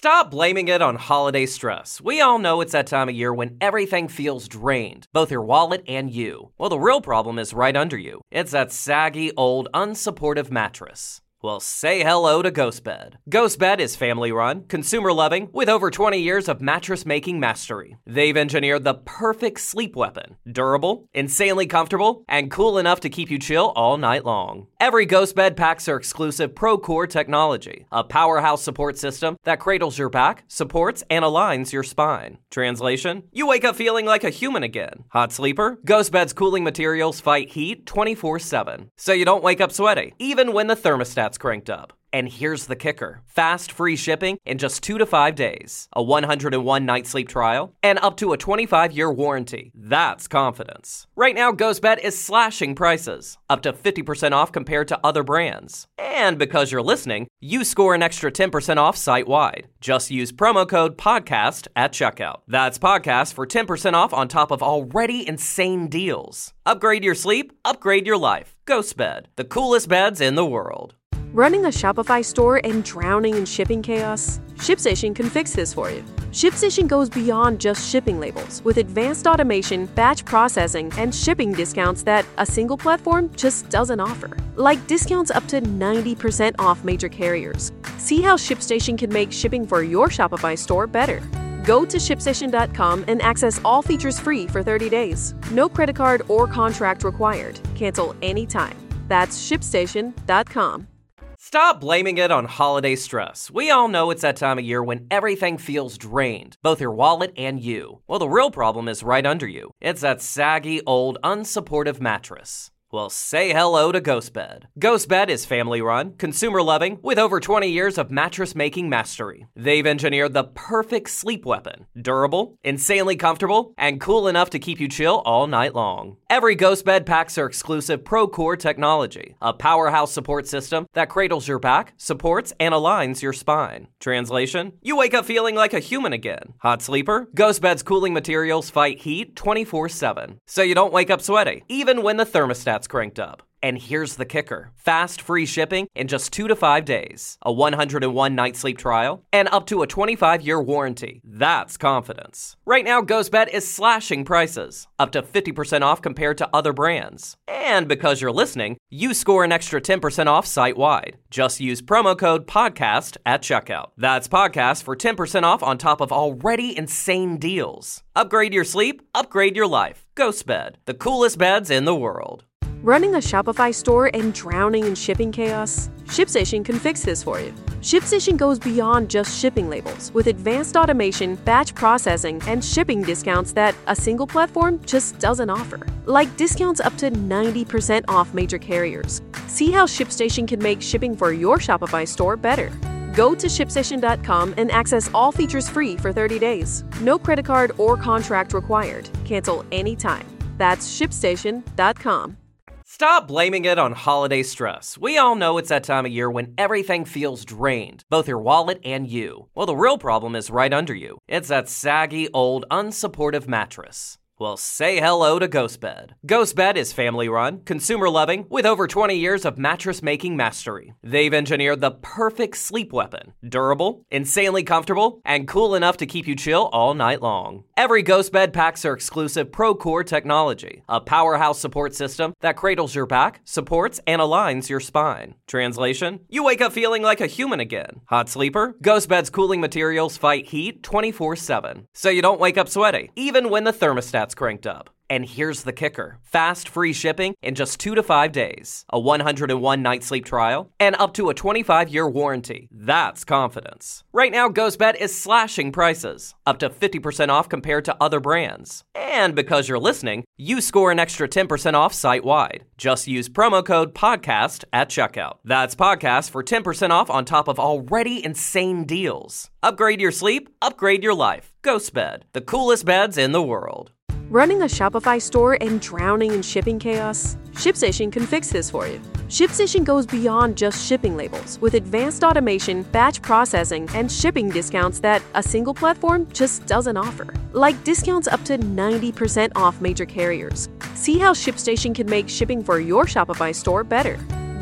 Stop blaming it on holiday stress. We all know it's that time of year when everything feels drained, both your wallet and you. Well, the real problem is right under you. It's that saggy, old, unsupportive mattress. Well, say hello to GhostBed. GhostBed is family-run, consumer-loving, with over twenty years of mattress-making mastery. They've engineered the perfect sleep weapon. Durable, insanely comfortable, and cool enough to keep you chill all night long. Every GhostBed packs their exclusive ProCore technology, a powerhouse support system that cradles your back, supports, and aligns your spine. Translation? You wake up feeling like a human again. Hot sleeper? GhostBed's cooling materials fight heat twenty-four seven, so you don't wake up sweaty, even when the thermostat's cranked up. And here's the kicker. Fast, free shipping in just two to five days, a one hundred one night sleep trial, and up to a twenty-five year warranty. That's confidence. Right now, GhostBed is slashing prices, up to fifty percent off compared to other brands. And because you're listening, you score an extra ten percent off site-wide. Just use promo code PODCAST at checkout. That's podcast for ten percent off on top of already insane deals. Upgrade your sleep, upgrade your life. GhostBed, the coolest beds in the world.
Running a Shopify store and drowning in shipping chaos? ShipStation can fix this for you. ShipStation goes beyond just shipping labels with advanced automation, batch processing, and shipping discounts that a single platform just doesn't offer. Like discounts up to ninety percent off major carriers. See how ShipStation can make shipping for your Shopify store better. Go to ship station dot com and access all features free for thirty days. No credit card or contract required. Cancel anytime. That's ship station dot com.
Stop blaming it on holiday stress. We all know it's that time of year when everything feels drained, both your wallet and you. Well, the real problem is right under you. It's that saggy, old, unsupportive mattress. Well, say hello to GhostBed. GhostBed is family-run, consumer-loving, with over twenty years of mattress-making mastery. They've engineered the perfect sleep weapon. Durable, insanely comfortable, and cool enough to keep you chill all night long. Every GhostBed packs their exclusive ProCore technology, a powerhouse support system that cradles your back, supports, and aligns your spine. Translation? You wake up feeling like a human again. Hot sleeper? GhostBed's cooling materials fight heat twenty-four seven, so you don't wake up sweaty, even when the thermostat's cranked up. And here's the kicker. Fast, free shipping in just two to five days, a one hundred one night sleep trial, and up to a twenty-five year warranty. That's confidence. Right now, GhostBed is slashing prices, up to fifty percent off compared to other brands. And because you're listening, you score an extra ten percent off site-wide. Just use promo code PODCAST at checkout. That's podcast for ten percent off on top of already insane deals. Upgrade your sleep, upgrade your life. GhostBed, the coolest beds in the world.
Running a Shopify store and drowning in shipping chaos? ShipStation can fix this for you. ShipStation goes beyond just shipping labels with advanced automation, batch processing, and shipping discounts that a single platform just doesn't offer. Like discounts up to ninety percent off major carriers. See how ShipStation can make shipping for your Shopify store better. Go to ship station dot com and access all features free for thirty days. No credit card or contract required. Cancel anytime. That's ship station dot com.
Stop blaming it on holiday stress. We all know it's that time of year when everything feels drained, both your wallet and you. Well, the real problem is right under you. It's that saggy, old, unsupportive mattress. Well, say hello to GhostBed. GhostBed is family-run, consumer-loving, with over twenty years of mattress-making mastery. They've engineered the perfect sleep weapon. Durable, insanely comfortable, and cool enough to keep you chill all night long. Every GhostBed packs their exclusive ProCore technology, a powerhouse support system that cradles your back, supports, and aligns your spine. Translation? You wake up feeling like a human again. Hot sleeper? GhostBed's cooling materials fight heat twenty-four seven, so you don't wake up sweaty, even when the thermostat's cranked up. And here's the kicker. Fast, free shipping in just two to five days, a one hundred one night sleep trial, and up to a twenty-five year warranty. That's confidence. Right now, GhostBed is slashing prices, up to fifty percent off compared to other brands. And because you're listening, you score an extra ten percent off site-wide. Just use promo code PODCAST at checkout. That's podcast for ten percent off on top of already insane deals. Upgrade your sleep, upgrade your life. GhostBed, the coolest beds in the world.
Running a Shopify store and drowning in shipping chaos? ShipStation can fix this for you. ShipStation goes beyond just shipping labels with advanced automation, batch processing, and shipping discounts that a single platform just doesn't offer. Like discounts up to ninety percent off major carriers. See how ShipStation can make shipping for your Shopify store better.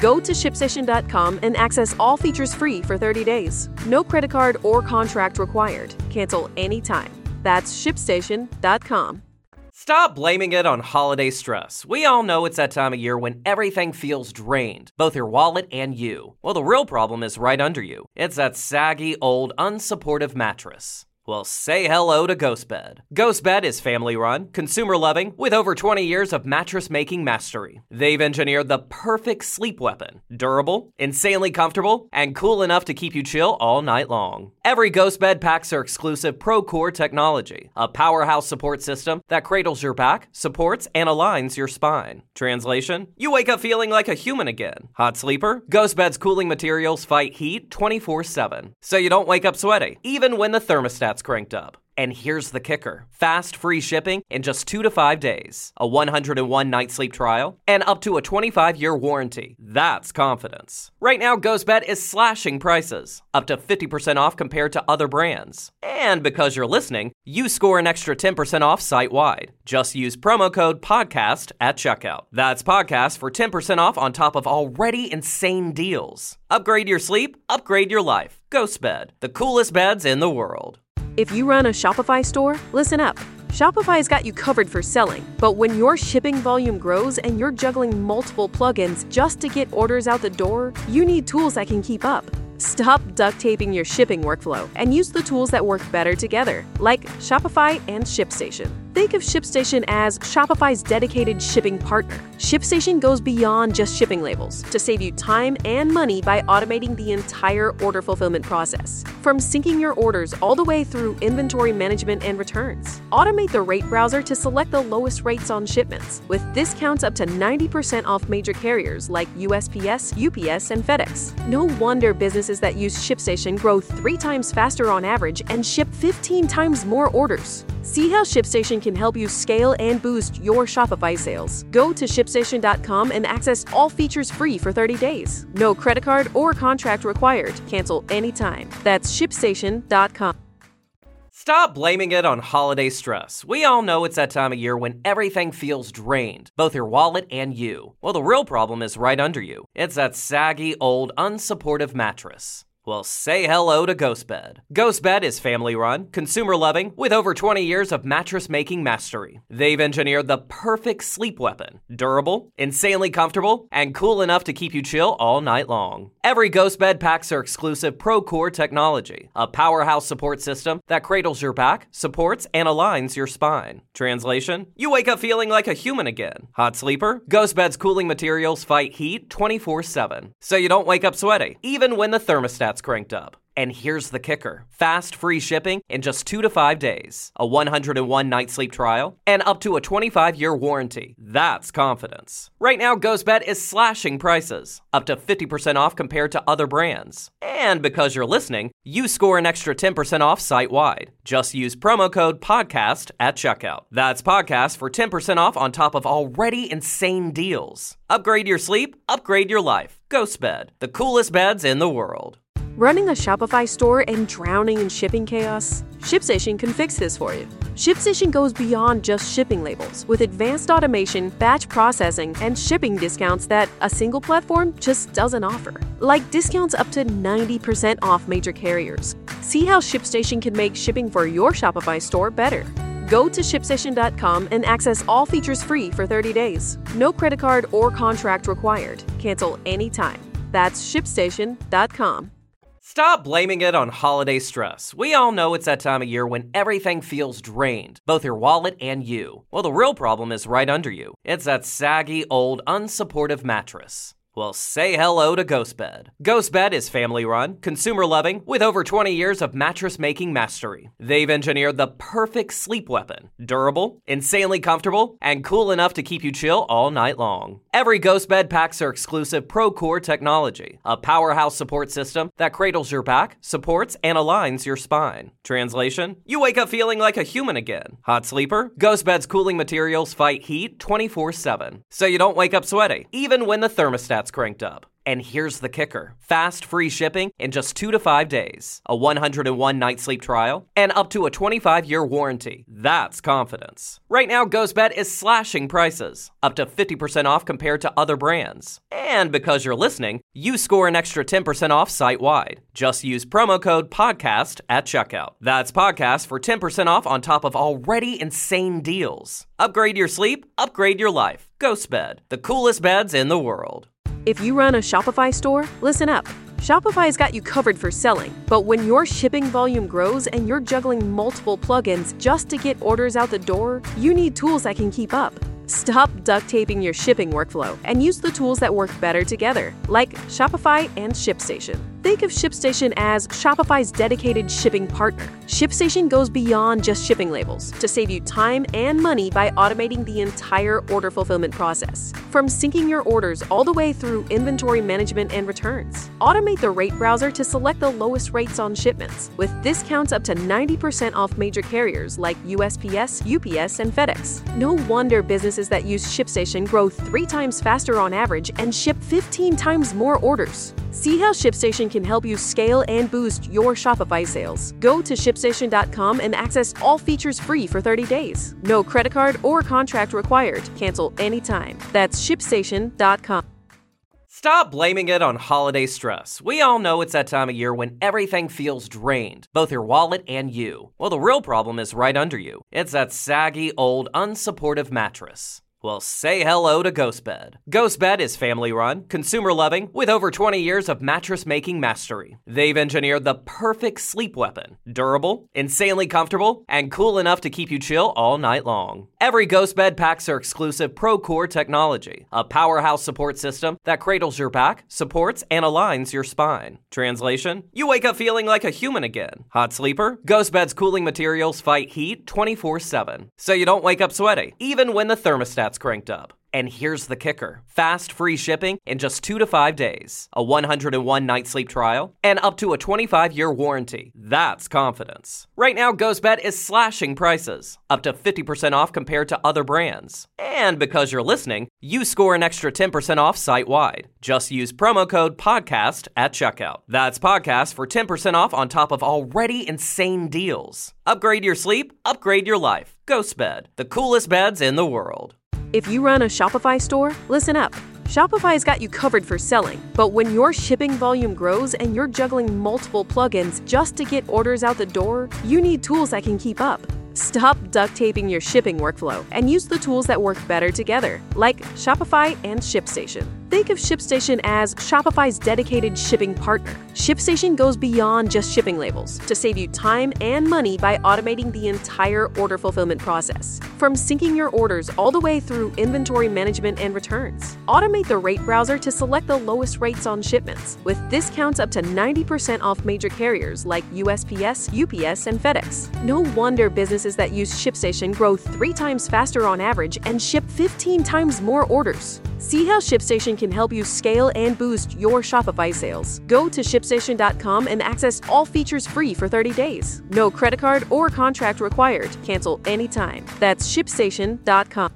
Go to ShipStation dot com and access all features free for thirty days. No credit card or contract required. Cancel anytime. That's ShipStation dot com.
Stop blaming it on holiday stress. We all know it's that time of year when everything feels drained, both your wallet and you. Well, the real problem is right under you. It's that saggy, old, unsupportive mattress. Well, say hello to GhostBed. GhostBed is family-run, consumer-loving, with over twenty years of mattress-making mastery. They've engineered the perfect sleep weapon. Durable, insanely comfortable, and cool enough to keep you chill all night long. Every GhostBed packs their exclusive ProCore technology, a powerhouse support system that cradles your back, supports, and aligns your spine. Translation? You wake up feeling like a human again. Hot sleeper? GhostBed's cooling materials fight heat twenty-four seven, so you don't wake up sweaty, even when the thermostat's cranked up. And here's the kicker. Fast, free shipping in just two to five days, a one hundred one night sleep trial, and up to a twenty-five year warranty. That's confidence. Right now, GhostBed is slashing prices, up to fifty percent off compared to other brands. And because you're listening, you score an extra ten percent off site-wide. Just use promo code PODCAST at checkout. That's podcast for ten percent off on top of already insane deals. Upgrade your sleep, upgrade your life. GhostBed, the coolest beds in the world.
If you run a Shopify store, listen up. Shopify's got you covered for selling, but when your shipping volume grows and you're juggling multiple plugins just to get orders out the door, you need tools that can keep up. Stop duct taping your shipping workflow and use the tools that work better together, like Shopify and ShipStation. Think of ShipStation as Shopify's dedicated shipping partner. ShipStation goes beyond just shipping labels to save you time and money by automating the entire order fulfillment process. From syncing your orders all the way through inventory management and returns. Automate the rate browser to select the lowest rates on shipments, with discounts up to ninety percent off major carriers like U S P S, U P S, and FedEx. No wonder businesses that use ShipStation grow three times faster on average and ship fifteen times more orders. See how ShipStation can help you scale and boost your Shopify sales. Go to ShipStation dot com and access all features free for thirty days. No credit card or contract required. Cancel anytime. That's ShipStation dot com.
Stop blaming it on holiday stress. We all know it's that time of year when everything feels drained, both your wallet and you. Well, the real problem is right under you. It's that saggy, old, unsupportive mattress. Well, say hello to GhostBed. GhostBed is family-run, consumer-loving, with over twenty years of mattress-making mastery. They've engineered the perfect sleep weapon. Durable, insanely comfortable, and cool enough to keep you chill all night long. Every GhostBed packs their exclusive ProCore technology, a powerhouse support system that cradles your back, supports, and aligns your spine. Translation? You wake up feeling like a human again. Hot sleeper? GhostBed's cooling materials fight heat twenty-four seven, so you don't wake up sweaty, even when the thermostat cranked up. And here's the kicker. Fast, free shipping in just two to five days, a one hundred one night sleep trial, and up to a twenty-five year warranty. That's confidence. Right now, GhostBed is slashing prices, up to fifty percent off compared to other brands. And because you're listening, you score an extra ten percent off site-wide. Just use promo code PODCAST at checkout. That's podcast for ten percent off on top of already insane deals. Upgrade your sleep, upgrade your life. GhostBed, the coolest beds in the world.
Running a Shopify store and drowning in shipping chaos? ShipStation can fix this for you. ShipStation goes beyond just shipping labels with advanced automation, batch processing, and shipping discounts that a single platform just doesn't offer. Like discounts up to ninety percent off major carriers. See how ShipStation can make shipping for your Shopify store better. Go to ShipStation dot com and access all features free for thirty days. No credit card or contract required. Cancel anytime. That's ShipStation dot com.
Stop blaming it on holiday stress. We all know it's that time of year when everything feels drained, both your wallet and you. Well, the real problem is right under you. It's that saggy, old, unsupportive mattress. Well, say hello to GhostBed. GhostBed is family-run, consumer-loving, with over twenty years of mattress-making mastery. They've engineered the perfect sleep weapon. Durable, insanely comfortable, and cool enough to keep you chill all night long. Every GhostBed packs their exclusive ProCore technology, a powerhouse support system that cradles your back, supports, and aligns your spine. Translation? You wake up feeling like a human again. Hot sleeper? GhostBed's cooling materials fight heat twenty-four seven, so you don't wake up sweaty, even when the thermostat cranked up. And here's the kicker. Fast, free shipping in just two to five days. A one hundred one night sleep trial. And up to a twenty-five year warranty. That's confidence. Right now, GhostBed is slashing prices. Up to fifty percent off compared to other brands. And because you're listening, you score an extra ten percent off site-wide. Just use promo code PODCAST at checkout. That's podcast for ten percent off on top of already insane deals. Upgrade your sleep, upgrade your life. GhostBed, the coolest beds in the world.
If you run a Shopify store, listen up. Shopify's got you covered for selling, but when your shipping volume grows and you're juggling multiple plugins just to get orders out the door, you need tools that can keep up. Stop duct taping your shipping workflow and use the tools that work better together, like Shopify and ShipStation. Think of ShipStation as Shopify's dedicated shipping partner. ShipStation goes beyond just shipping labels to save you time and money by automating the entire order fulfillment process. From syncing your orders all the way through inventory management and returns. Automate the rate browser to select the lowest rates on shipments, with discounts up to ninety percent off major carriers like U S P S, U P S, and FedEx. No wonder businesses that use ShipStation grow three times faster on average and ship fifteen times more orders. See how ShipStation can help you scale and boost your Shopify sales. Go to ship station dot com and access all features free for thirty days. No credit card or contract required. Cancel anytime. That's ship station dot com.
Stop blaming it on holiday stress. We all know it's that time of year when everything feels drained, both your wallet and you. Well, the real problem is right under you. It's that saggy, old, unsupportive mattress. Well, say hello to GhostBed. GhostBed is family-run, consumer-loving, with over twenty years of mattress-making mastery. They've engineered the perfect sleep weapon. Durable, insanely comfortable, and cool enough to keep you chill all night long. Every GhostBed packs their exclusive ProCore technology, a powerhouse support system that cradles your back, supports, and aligns your spine. Translation? You wake up feeling like a human again. Hot sleeper? GhostBed's cooling materials fight heat twenty-four seven, so you don't wake up sweaty, even when the thermostat's cranked up. And here's the kicker. Fast, free shipping in just two to five days. A one hundred one night sleep trial. And up to a twenty-five year warranty. That's confidence. Right now, GhostBed is slashing prices. Up to fifty percent off compared to other brands. And because you're listening, you score an extra ten percent off site-wide. Just use promo code PODCAST at checkout. That's podcast for ten percent off on top of already insane deals. Upgrade your sleep, upgrade your life. GhostBed, the coolest beds in the world.
If you run a Shopify store, listen up. Shopify's got you covered for selling, but when your shipping volume grows and you're juggling multiple plugins just to get orders out the door, you need tools that can keep up. Stop duct taping your shipping workflow and use the tools that work better together, like Shopify and ShipStation. Think of ShipStation as Shopify's dedicated shipping partner. ShipStation goes beyond just shipping labels to save you time and money by automating the entire order fulfillment process. From syncing your orders all the way through inventory management and returns. Automate the rate browser to select the lowest rates on shipments, with discounts up to ninety percent off major carriers like U S P S, U P S, and FedEx. No wonder businesses that use ShipStation grow three times faster on average and ship fifteen times more orders. See how ShipStation can help you scale and boost your Shopify sales. Go to ship station dot com and access all features free for thirty days. No credit card or contract required. Cancel anytime. That's ship station dot com.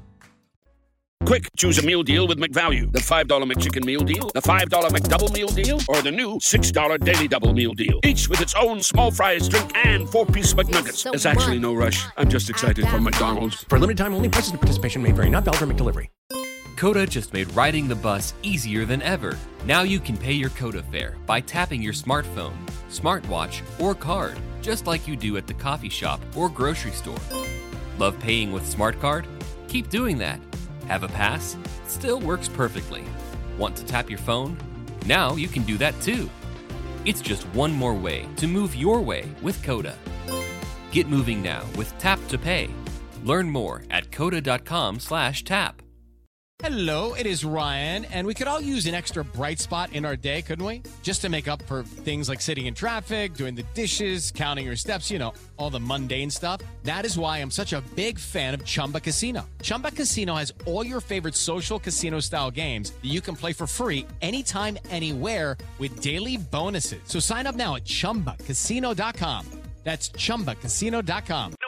Quick, choose a meal deal with McValue. The five dollar McChicken meal deal, the five dollar McDouble meal deal, or the new six dollar Daily Double meal deal. Each with its own small fries, drink, and four-piece McNuggets. There's actually no rush. I'm just excited for McDonald's.
For a limited time only, prices and participation may vary. Not valid for McDelivery.
Coda just made riding the bus easier than ever. Now you can pay your Coda fare by tapping your smartphone, smartwatch, or card, just like you do at the coffee shop or grocery store. Love paying with Smart Card? Keep doing that. Have a pass? Still works perfectly. Want to tap your phone? Now you can do that too. It's just one more way to move your way with Coda. Get moving now with Tap to Pay. Learn more at coda.com slash tap.
Hello, it is Ryan, and we could all use an extra bright spot in our day, couldn't we? Just to make up for things like sitting in traffic, doing the dishes, counting your steps, you know, all the mundane stuff. That is why I'm such a big fan of Chumba Casino. Chumba Casino has all your favorite social casino-style games that you can play for free anytime, anywhere with daily bonuses. So sign up now at chumba casino dot com. That's chumba casino dot com.